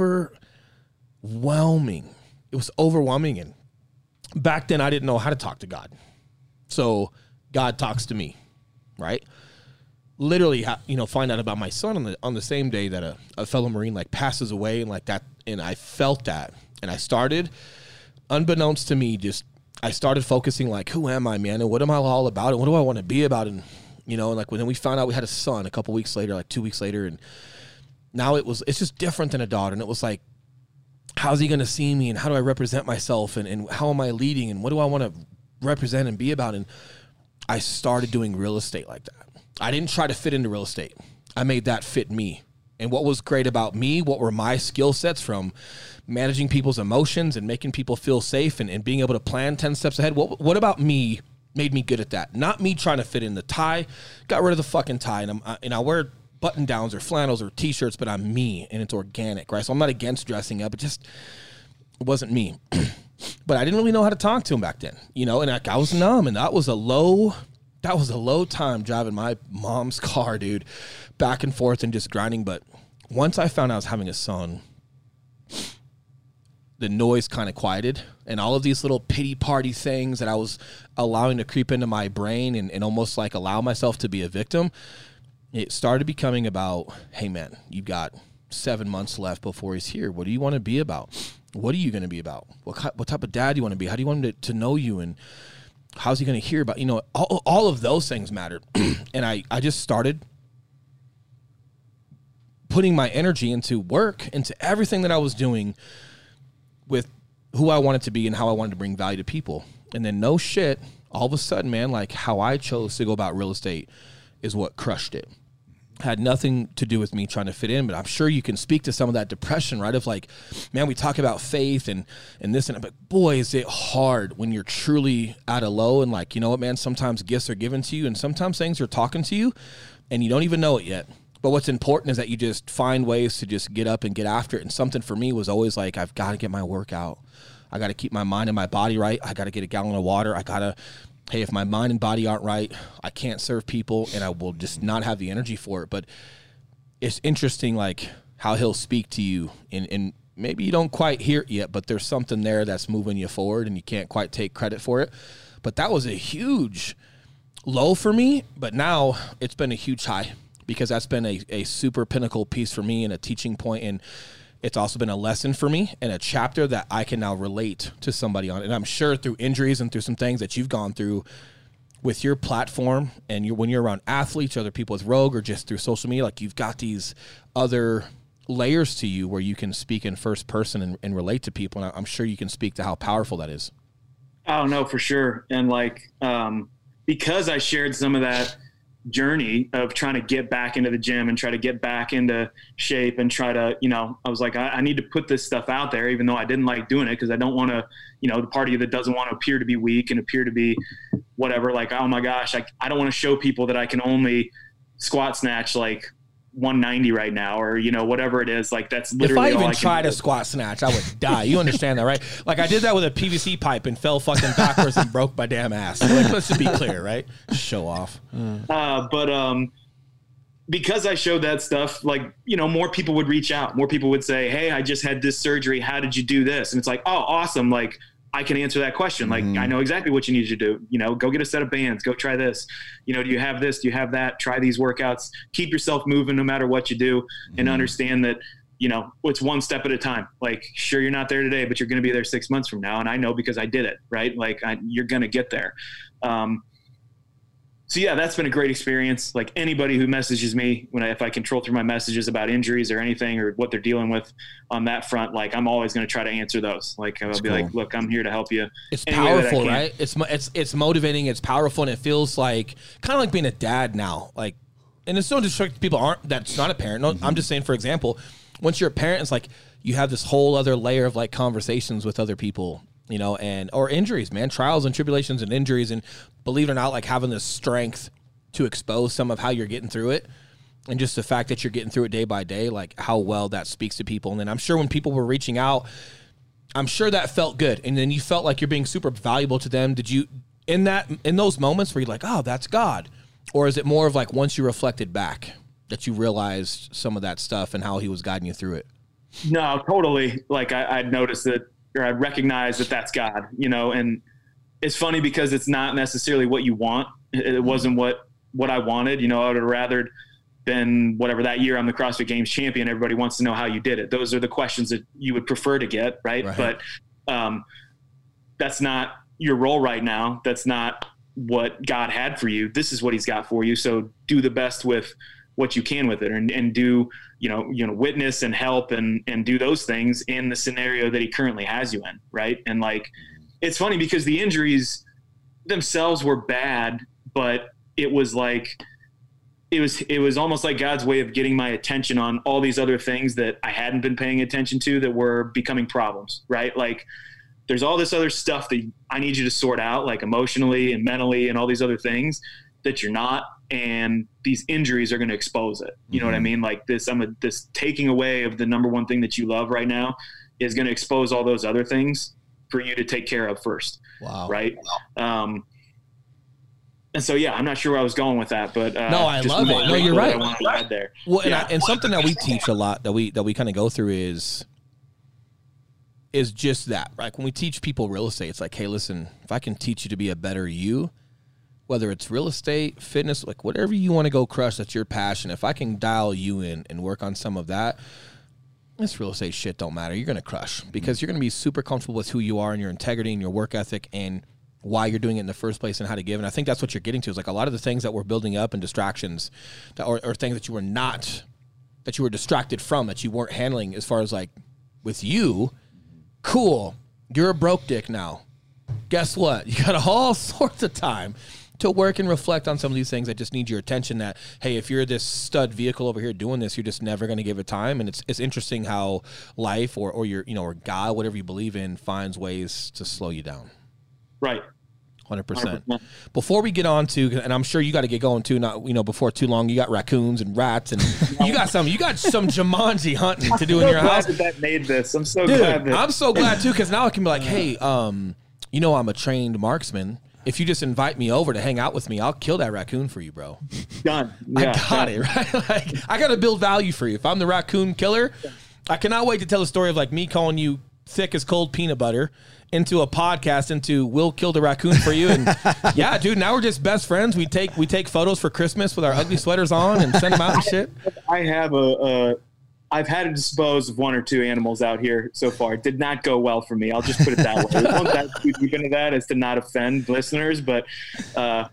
overwhelming. It was overwhelming. And back then, I didn't know how to talk to God. So God talks to me, right? Literally, find out about my son on the same day that a fellow Marine like passes away and like that. And I felt that. And I started, unbeknownst to me, I started focusing like, who am I, man? And what am I all about? And what do I want to be about? And, and like when we found out we had a son a couple weeks later, like 2 weeks later. And now it's just different than a daughter. And it was like, how's he going to see me and how do I represent myself and how am I leading and what do I want to represent and be about? And I started doing real estate like that. I didn't try to fit into real estate. I made that fit me. And what was great about me, what were my skill sets from managing people's emotions and making people feel safe and being able to plan 10 steps ahead. What about me made me good at that? Not me trying to fit in the tie. Got rid of the fucking tie. And I wear button downs or flannels or t-shirts, but I'm me and it's organic, right? So I'm not against dressing up. It wasn't me. But I didn't really know how to talk to him back then, and I was numb and that was a low time driving my mom's car, dude, back and forth and just grinding. But once I found out I was having a son, the noise kind of quieted and all of these little pity party things that I was allowing to creep into my brain and almost like allow myself to be a victim. It started becoming about, hey, man, you've got 7 months left before he's here. What do you want to be about? What are you going to be about? What type of dad do you want to be? How do you want him to know you? And how's he going to hear about, all of those things mattered. And I just started putting my energy into work, into everything that I was doing with who I wanted to be and how I wanted to bring value to people. And then no shit, all of a sudden, man, like how I chose to go about real estate is what crushed it. Had nothing to do with me trying to fit in, but I'm sure you can speak to some of that depression, right? Of like, man, we talk about faith and this and that, but boy, is it hard when you're truly at a low and like, you know what, man, sometimes gifts are given to you and sometimes things are talking to you and you don't even know it yet. But what's important is that you just find ways to just get up and get after it. And something for me was always like, I've got to get my workout. I got to keep my mind and my body right. I got to get a gallon of water. Hey, if my mind and body aren't right, I can't serve people and I will just not have the energy for it. But it's interesting, like how he'll speak to you and maybe you don't quite hear it yet, but there's something there that's moving you forward and you can't quite take credit for it. But that was a huge low for me, but now it's been a huge high because that's been a super pinnacle piece for me and a teaching point. And it's also been a lesson for me and a chapter that I can now relate to somebody on. And I'm sure through injuries and through some things that you've gone through, with your platform and when you're around athletes, other people with Rogue, or just through social media, like you've got these other layers to you where you can speak in first person and relate to people. And I'm sure you can speak to how powerful that is. Oh no, for sure. And like, because I shared some of that journey of trying to get back into the gym and try to get back into shape and try to, I was like, I need to put this stuff out there, even though I didn't like doing it, because I don't want to, the part of you that doesn't want to appear to be weak and appear to be whatever, like, oh my gosh, I don't want to show people that I can only squat snatch like 190 right now, or whatever it is. Like, that's literally if I even all tried a squat snatch, I would die. You understand that, right? Like, I did that with a PVC pipe and fell fucking backwards and broke my damn ass. Like, let's just be clear, right? Show off. But because I showed that stuff, like, more people would reach out. More people would say, hey, I just had this surgery. How did you do this? And it's like, oh, awesome. Like, I can answer that question. Like, I know exactly what you need to do. Go get a set of bands, go try this. Do you have this? Do you have that? Try these workouts, keep yourself moving no matter what you do, and understand that, it's one step at a time. Like, sure, you're not there today, but you're going to be there 6 months from now. And I know because I did it, right? Like, you're going to get there. So yeah, that's been a great experience. Like, anybody who messages me if I control through my messages about injuries or anything or what they're dealing with on that front, like, I'm always going to try to answer those. Like, I'll be like, look, I'm here to help you. It's powerful, right? It's motivating. It's powerful. And it feels like kind of like being a dad now. Like, and it's no disrespect to people that's not a parent. No, I'm just saying, for example, once you're a parent, it's like you have this whole other layer of like conversations with other people, or injuries, man, trials and tribulations and injuries. And believe it or not, like having the strength to expose some of how you're getting through it, and just the fact that you're getting through it day by day, like how well that speaks to people. And then I'm sure when people were reaching out, I'm sure that felt good. And then you felt like you're being super valuable to them. Did you, in those moments where you're like, oh, that's God? Or is it more of like once you reflected back that you realized some of that stuff and how he was guiding you through it? No, totally. Like I'd noticed that, or I recognize that that's God, and it's funny because it's not necessarily what you want. It wasn't what I wanted. I would have rather been whatever that year I'm the CrossFit Games champion. Everybody wants to know how you did it. Those are the questions that you would prefer to get. Right. But that's not your role right now. That's not what God had for you. This is what he's got for you. So do the best with what you can with it, and do, witness and help and do those things in the scenario that he currently has you in. Right. And like, it's funny because the injuries themselves were bad, but it was like, it was almost like God's way of getting my attention on all these other things that I hadn't been paying attention to that were becoming problems. Right. Like, there's all this other stuff that I need you to sort out, like emotionally and mentally and all these other things that you're not. And these injuries are going to expose it. You know what I mean? Like this taking away of the number one thing that you love right now is going to expose all those other things for you to take care of first. Wow. Right. And so, yeah, I'm not sure where I was going with that, but no, I love it. No, you're right. I wanted to add there. Well, and something that we teach a lot that we kind of go through is just that, right? When we teach people real estate, it's like, hey, listen, if I can teach you to be a better you, whether it's real estate, fitness, like whatever you want to go crush, that's your passion. If I can dial you in and work on some of that, this real estate shit don't matter. You're going to crush because you're going to be super comfortable with who you are and your integrity and your work ethic and why you're doing it in the first place and how to give. And I think that's what you're getting to is like a lot of the things that we're building up and distractions or things that you were distracted from, that you weren't handling as far as like with you. Cool. You're a broke dick now. Guess what? You got all sorts of time to work and reflect on some of these things that just need your attention. That, hey, if you're this stud vehicle over here doing this, you're just never going to give it time. And it's interesting how life or your, or God, whatever you believe in, finds ways to slow you down. Right. 100%. Before we get on to, and I'm sure you got to get going too, not, before too long, you got raccoons and rats and you got some Jumanji hunting to do in your house. That made this. I'm so glad. I'm so glad too. Cause now I can be like, hey, I'm a trained marksman. If you just invite me over to hang out with me, I'll kill that raccoon for you, bro. Done. Yeah, I got it, right? Like, I got to build value for you. If I'm the raccoon killer, I cannot wait to tell a story of like me calling you thick as cold peanut butter into a podcast into we'll kill the raccoon for you. And yeah, dude, now we're just best friends. We take photos for Christmas with our ugly sweaters on and send them out and shit. I've had to dispose of one or two animals out here so far. It did not go well for me. I'll just put it that way. I won't that too deep into that as to not offend listeners, but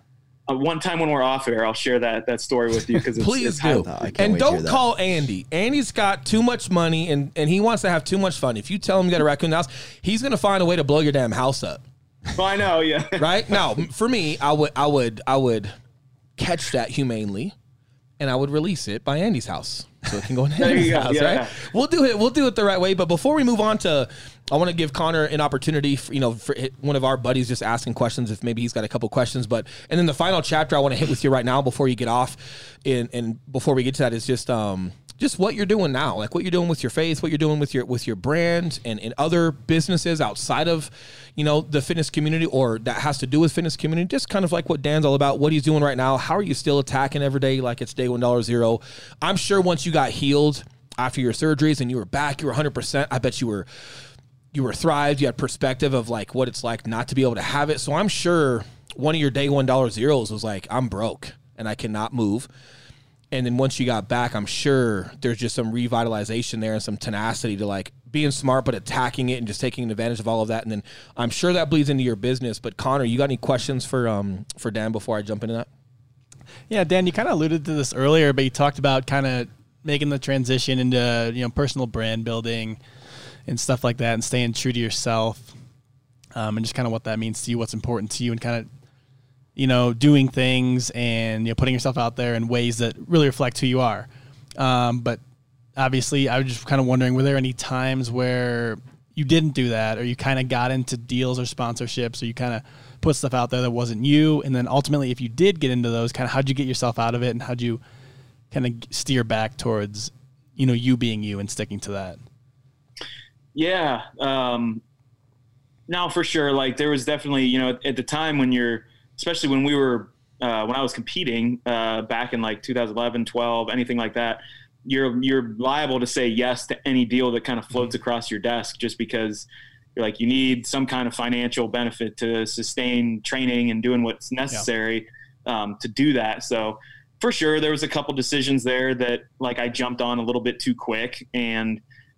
one time when we're off air, I'll share that story with you because please do. And don't call Andy. Andy's got too much money and he wants to have too much fun. If you tell him you got a raccoon in the house, he's going to find a way to blow your damn house up. Oh, I know, yeah. Right? Now, for me, I would catch that humanely and I would release it by Andy's house. So it can go in Andy's house, right? Yeah. We'll do it the right way. But before we move on I want to give Connor an opportunity for one of our buddies just asking questions if maybe he's got a couple questions. And then the final chapter I want to hit with you right now before you get off and before we get to that is just what you're doing now, like what you're doing with your faith, what you're doing with your brand and other businesses outside of, the fitness community or that has to do with fitness community, just kind of like what Dan's all about, what he's doing right now. How are you still attacking every day like it's day $1.0? I'm sure once you got healed after your surgeries and you were back, you were 100%. I bet you were thrived. You had perspective of like what it's like not to be able to have it. So I'm sure one of your day $1.0s was like, I'm broke and I cannot move. And then once you got back, I'm sure there's just some revitalization there and some tenacity to like being smart, but attacking it and just taking advantage of all of that. And then I'm sure that bleeds into your business. But Connor, you got any questions for Dan before I jump into that? Yeah, Dan, you kind of alluded to this earlier, but you talked about kind of making the transition into, personal brand building and stuff like that and staying true to yourself and just kind of what that means to you, what's important to you and kind of, doing things and, putting yourself out there in ways that really reflect who you are. But obviously I was just kind of wondering, were there any times where you didn't do that or you kind of got into deals or sponsorships or you kind of put stuff out there that wasn't you? And then ultimately, if you did get into those, kind of how'd you get yourself out of it and how'd you kind of steer back towards, you being you and sticking to that? Yeah. Now for sure. Like there was definitely, at the time when especially when we were, when I was competing back in like 2011, 12, anything like that, you're liable to say yes to any deal that kind of floats across your desk just because you're like, you need some kind of financial benefit to sustain training and doing what's necessary to do that. So for sure, there was a couple decisions there that like I jumped on a little bit too quick and,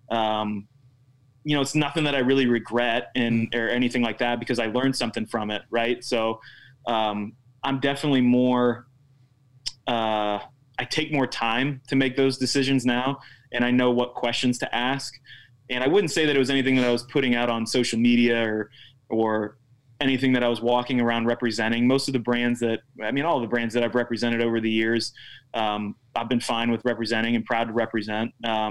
it's nothing that I really regret or anything like that because I learned something from it. Right. So, I'm definitely more, I take more time to make those decisions now and I know what questions to ask. And I wouldn't say that it was anything that I was putting out on social media or anything that I was walking around representing. Most of the brands all the brands that I've represented over the years, I've been fine with representing and proud to represent.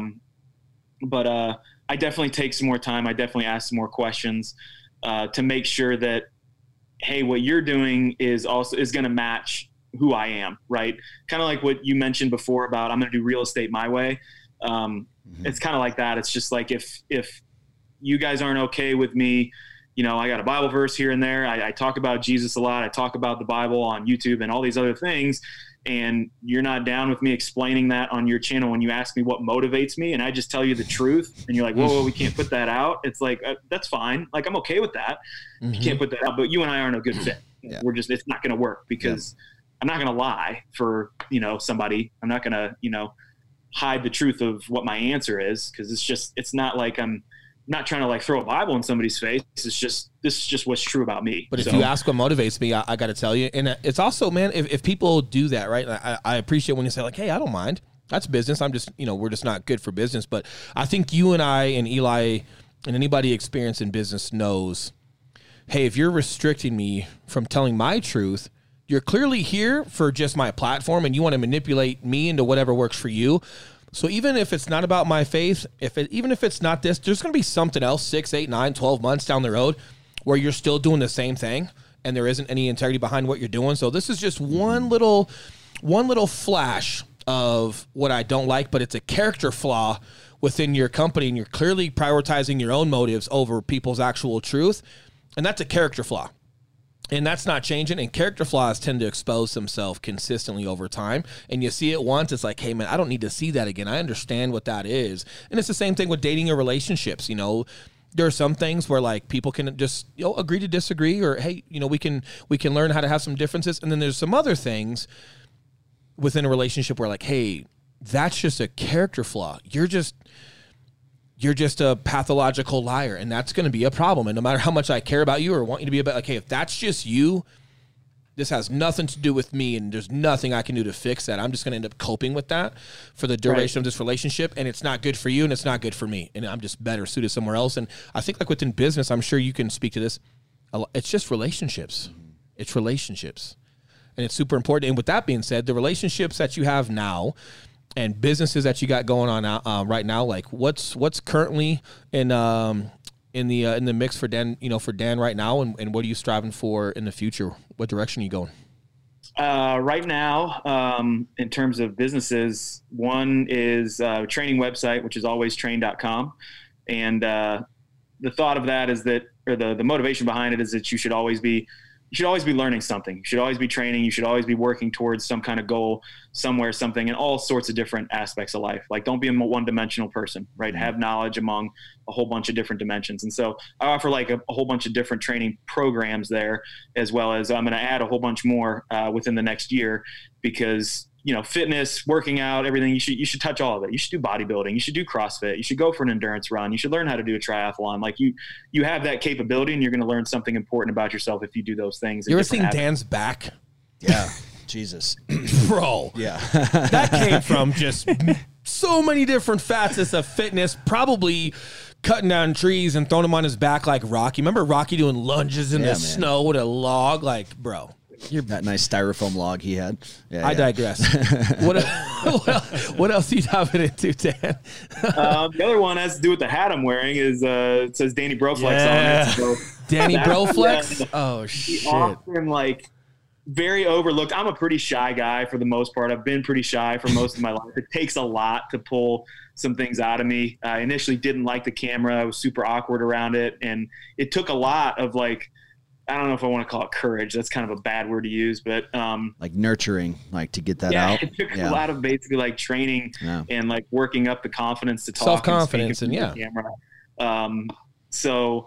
But I definitely take some more time. I definitely ask some more questions to make sure that, hey, what you're doing is going to match who I am, right? Kind of like what you mentioned before about I'm going to do real estate my way. It's kind of like that. It's just like if you guys aren't okay with me, I got a Bible verse here and there. I talk about Jesus a lot. I talk about the Bible on YouTube and all these other things. And you're not down with me explaining that on your channel when you ask me what motivates me and I just tell you the truth and you're like, whoa, we can't put that out. It's like, that's fine. Like, I'm okay with that. You can't put that out, but you and I aren't a good fit. Yeah. It's not going to work because I'm not going to lie for, somebody. I'm not going to, hide the truth of what my answer is. Cause it's not like I'm not trying to like throw a Bible in somebody's face. This is just what's true about me. But if you ask what motivates me, I got to tell you. And it's also, man, if people do that, right? I appreciate when you say like, hey, I don't mind. That's business. I'm just, we're just not good for business. But I think you and I and Eli and anybody experienced in business knows, hey, if you're restricting me from telling my truth, you're clearly here for just my platform and you want to manipulate me into whatever works for you. So even if it's not about my faith, even if it's not this, there's going to be something else 6, 8, 9, 12 months down the road where you're still doing the same thing and there isn't any integrity behind what you're doing. So this is just one little flash of what I don't like, but it's a character flaw within your company and you're clearly prioritizing your own motives over people's actual truth. And that's a character flaw. And that's not changing. And character flaws tend to expose themselves consistently over time. And you see it once, it's like, hey, man, I don't need to see that again. I understand what that is. And it's the same thing with dating or relationships. There are some things where like people can just agree to disagree or, hey, we can learn how to have some differences. And then there's some other things within a relationship where like, hey, that's just a character flaw. You're just a pathological liar, and that's going to be a problem. And no matter how much I care about you or want you to be about, like, hey, if that's just you, This has nothing to do with me, and there's nothing I can do to fix that. I'm just going to end up coping with that for the duration of this relationship, and it's not good for you, and it's not good for me, and I'm just better suited somewhere else. And I think like within business, I'm sure you can speak to this. It's just relationships. It's relationships, and it's super important. And with that being said, the relationships that you have now and businesses that you got going on right now, like what's currently in the mix for Dan, for Dan right now, and what are you striving for in the future? What direction are you going? Right now, in terms of businesses, one is a training website, which is alwaystrain.com. And the thought of that is that, or the motivation behind it is that you should always be learning something. You should always be training. You should always be working towards some kind of goal somewhere, something in all sorts of different aspects of life. Like, don't be a one-dimensional person, right? Have knowledge among a whole bunch of different dimensions. And so I offer like a whole bunch of different training programs there, as well as I'm going to add a whole bunch more within the next year, because fitness, working out, everything, you should touch all of it. You should do bodybuilding. You should do CrossFit. You should go for an endurance run. You should learn how to do a triathlon. Like you have that capability, and you're going to learn something important about yourself if you do those things. You ever seen Dan's back? Yeah. Jesus. Bro. Yeah. That came from just so many different facets of fitness, probably cutting down trees and throwing them on his back like Rocky. Remember Rocky doing lunges in the snow with a log? Like, bro. That nice styrofoam log he had. Yeah, I digress. What else are you diving into, Dan? The other one has to do with the hat I'm wearing. It says Danny Broflex on it. So Danny Broflex? Oh, shit. Often, very overlooked. I'm a pretty shy guy for the most part. I've been pretty shy for most of my life. It takes a lot to pull some things out of me. I initially didn't like the camera. I was super awkward around it. And it took a lot of I don't know if I want to call it courage. That's kind of a bad word to use, but like nurturing, to get that out. It took a lot of basically training and working up the confidence to talk, self-confidence, and the camera. So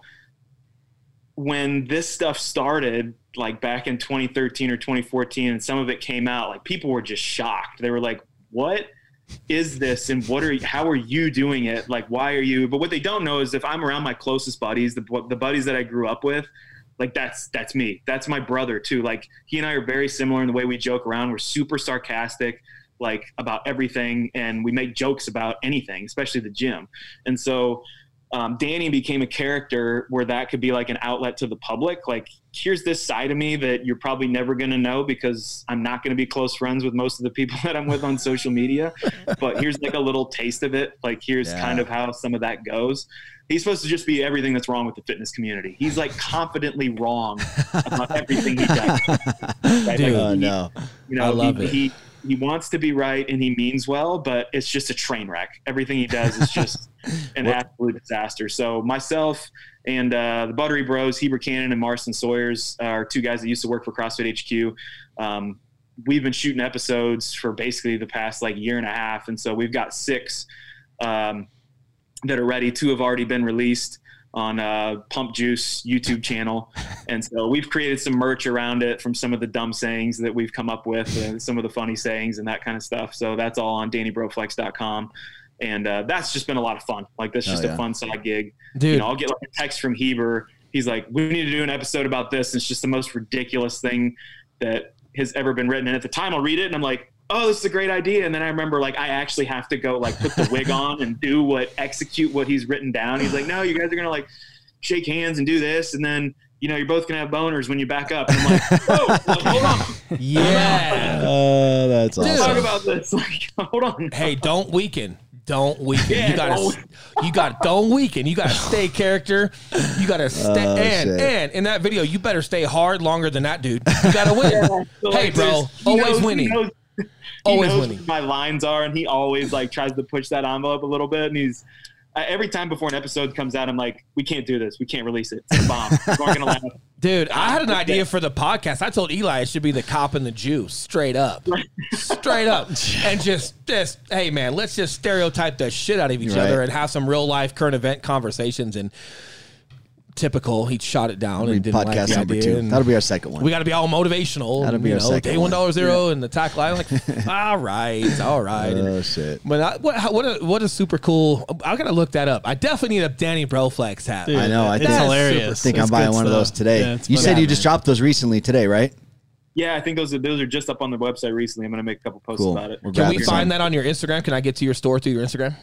when this stuff started, back in 2013 or 2014, and some of it came out, people were just shocked. They were like, "What is this? And how are you doing it? Why are you?" But what they don't know is if I'm around my closest buddies, the buddies that I grew up with. That's me. That's my brother too. He and I are very similar in the way we joke around. We're super sarcastic, about everything. And we make jokes about anything, especially the gym. And so Danny became a character where that could be an outlet to the public. Here's this side of me that you're probably never going to know because I'm not going to be close friends with most of the people that I'm with on social media, but here's a little taste of it. Here's kind of how some of that goes. He's supposed to just be everything that's wrong with the fitness community. He's confidently wrong about everything he does. Right? Dude, no. I love it. He wants to be right and he means well, but it's just a train wreck. Everything he does is just an absolute disaster. So myself and the Buttery Bros, Heber Cannon and Marston Sawyers, are two guys that used to work for CrossFit HQ. We've been shooting episodes for basically the past year and a half. And so we've got 6 that are ready. 2 have already been released on Pump Juice YouTube channel. And so we've created some merch around it from some of the dumb sayings that we've come up with and some of the funny sayings and that kind of stuff. So that's all on DannyBroflex.com. And that's just been a lot of fun. That's just a fun side gig. Dude. I'll get a text from Heber. He's like, "We need to do an episode about this." It's just the most ridiculous thing that has ever been written. And at the time I'll read it and I'm like, "Oh, this is a great idea." And then I remember I actually have to go put the wig on and execute what he's written down. He's like, "No, you guys are going to shake hands and do this. And then, you're both going to have boners when you back up." And I'm like, "Whoa, hold on." Yeah. That's awesome. Talk about this. Hold on. Hey, don't weaken. Don't weaken. Yeah, don't weaken. You gotta stay character. You gotta stay and in that video, you better stay hard longer than that dude. You gotta win. Yeah, so hey, bro, always winning. Always winning. What my lines are, and he always tries to push that envelope a little bit. And he's every time before an episode comes out, I'm like, "We can't do this. We can't release it. It's a bomb. We're gonna laugh." Dude, I had an idea for the podcast. I told Eli it should be the cop and the Jew, straight up, and just hey man, let's just stereotype the shit out of each other and have some real life current event conversations. And typical, he shot it down and didn't podcast like number the idea. 2. That'll be our second one. We got to be all motivational. That'll be our second day one. $1.00 and the tack line. All right. Oh shit! But what a super cool. I gotta look that up. I definitely need a Danny Broflex hat. Dude, I know. It's hilarious. I think I'm buying one of those today. Yeah, you said you just dropped those recently today, right? Yeah, I think those are just up on the website recently. I'm going to make a couple posts about it. Can we find that on your Instagram? Can I get to your store through your Instagram?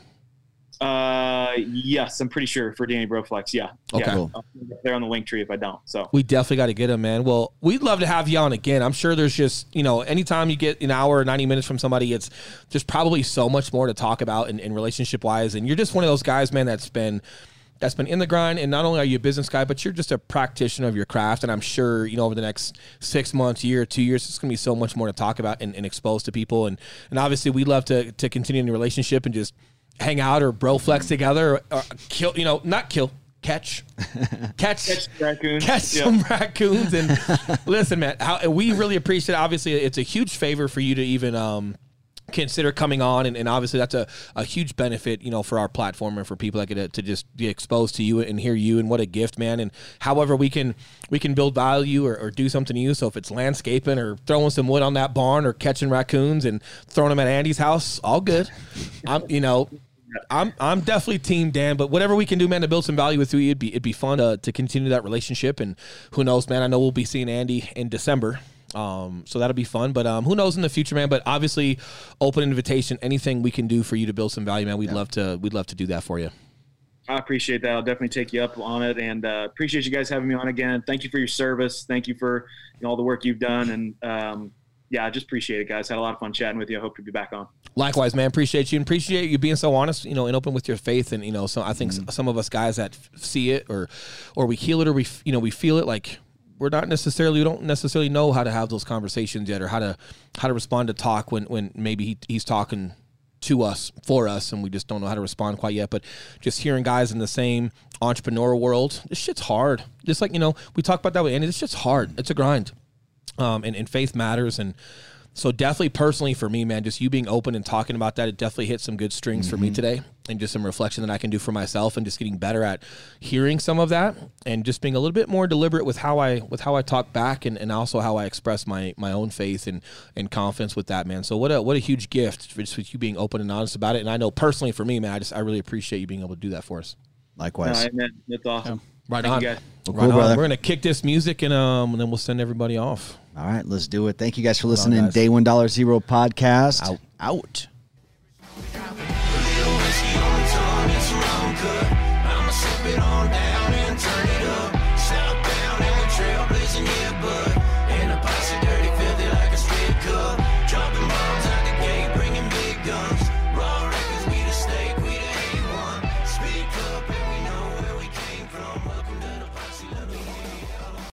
Yes, I'm pretty sure for Danny Broflex. Yeah. Okay. Yeah. They're on the link tree if I don't. So we definitely got to get him, man. Well, we'd love to have you on again. I'm sure there's just, anytime you get an hour or 90 minutes from somebody, it's just probably so much more to talk about in relationship wise. And you're just one of those guys, man, that's been in the grind. And not only are you a business guy, but you're just a practitioner of your craft. And I'm sure, over the next 6 months, year, 2 years, it's going to be so much more to talk about and expose to people. And obviously we'd love to continue in the relationship and just hang out or bro flex together or kill, catch raccoons. Catch some raccoons. And listen, man, we really appreciate it. Obviously, it's a huge favor for you to even consider coming on, and obviously that's a huge benefit, for our platform and for people that get to just be exposed to you and hear you, and what a gift, man. And however we can build value or do something to you. So if it's landscaping or throwing some wood on that barn or catching raccoons and throwing them at Andy's house, all good. I'm definitely team Dan, but whatever we can do, man, to build some value with you, it'd be fun to continue that relationship. And who knows, man, I know we'll be seeing Andy in December. So that'll be fun, but who knows in the future, man. But obviously, open invitation. Anything we can do for you to build some value, man, we'd love to do that for you. I appreciate that. I'll definitely take you up on it, and appreciate you guys having me on again. Thank you for your service. Thank you for all the work you've done, and I just appreciate it, guys. Had a lot of fun chatting with you. I hope to be back on. Likewise, man. Appreciate you, and appreciate you being so honest, and open with your faith. And so I think some of us guys that see it or we heal it or we feel it, like we don't necessarily know how to have those conversations yet, or how to respond to talk when maybe he's talking to us, for us, and we just don't know how to respond quite yet. But just hearing guys in the same entrepreneurial world, this shit's hard. Just like, we talk about that with Andy, this shit's hard. It's a grind. And faith matters. And so definitely personally for me, man, just you being open and talking about that, it definitely hit some good strings for me today, and just some reflection that I can do for myself, and just getting better at hearing some of that, and just being a little bit more deliberate with how I talk back, and also how I express my own faith and confidence with that, man. So what a huge gift for just with you being open and honest about it. And I know personally for me, man, I really appreciate you being able to do that for us. Likewise. Man, that's awesome. Right Thank on. you guys. Well, Right cool, on. brother. We're going to kick this music, and then we'll send everybody off. All right, let's do it. Thank you guys for listening. guys. Day 1 $0 podcast. Out.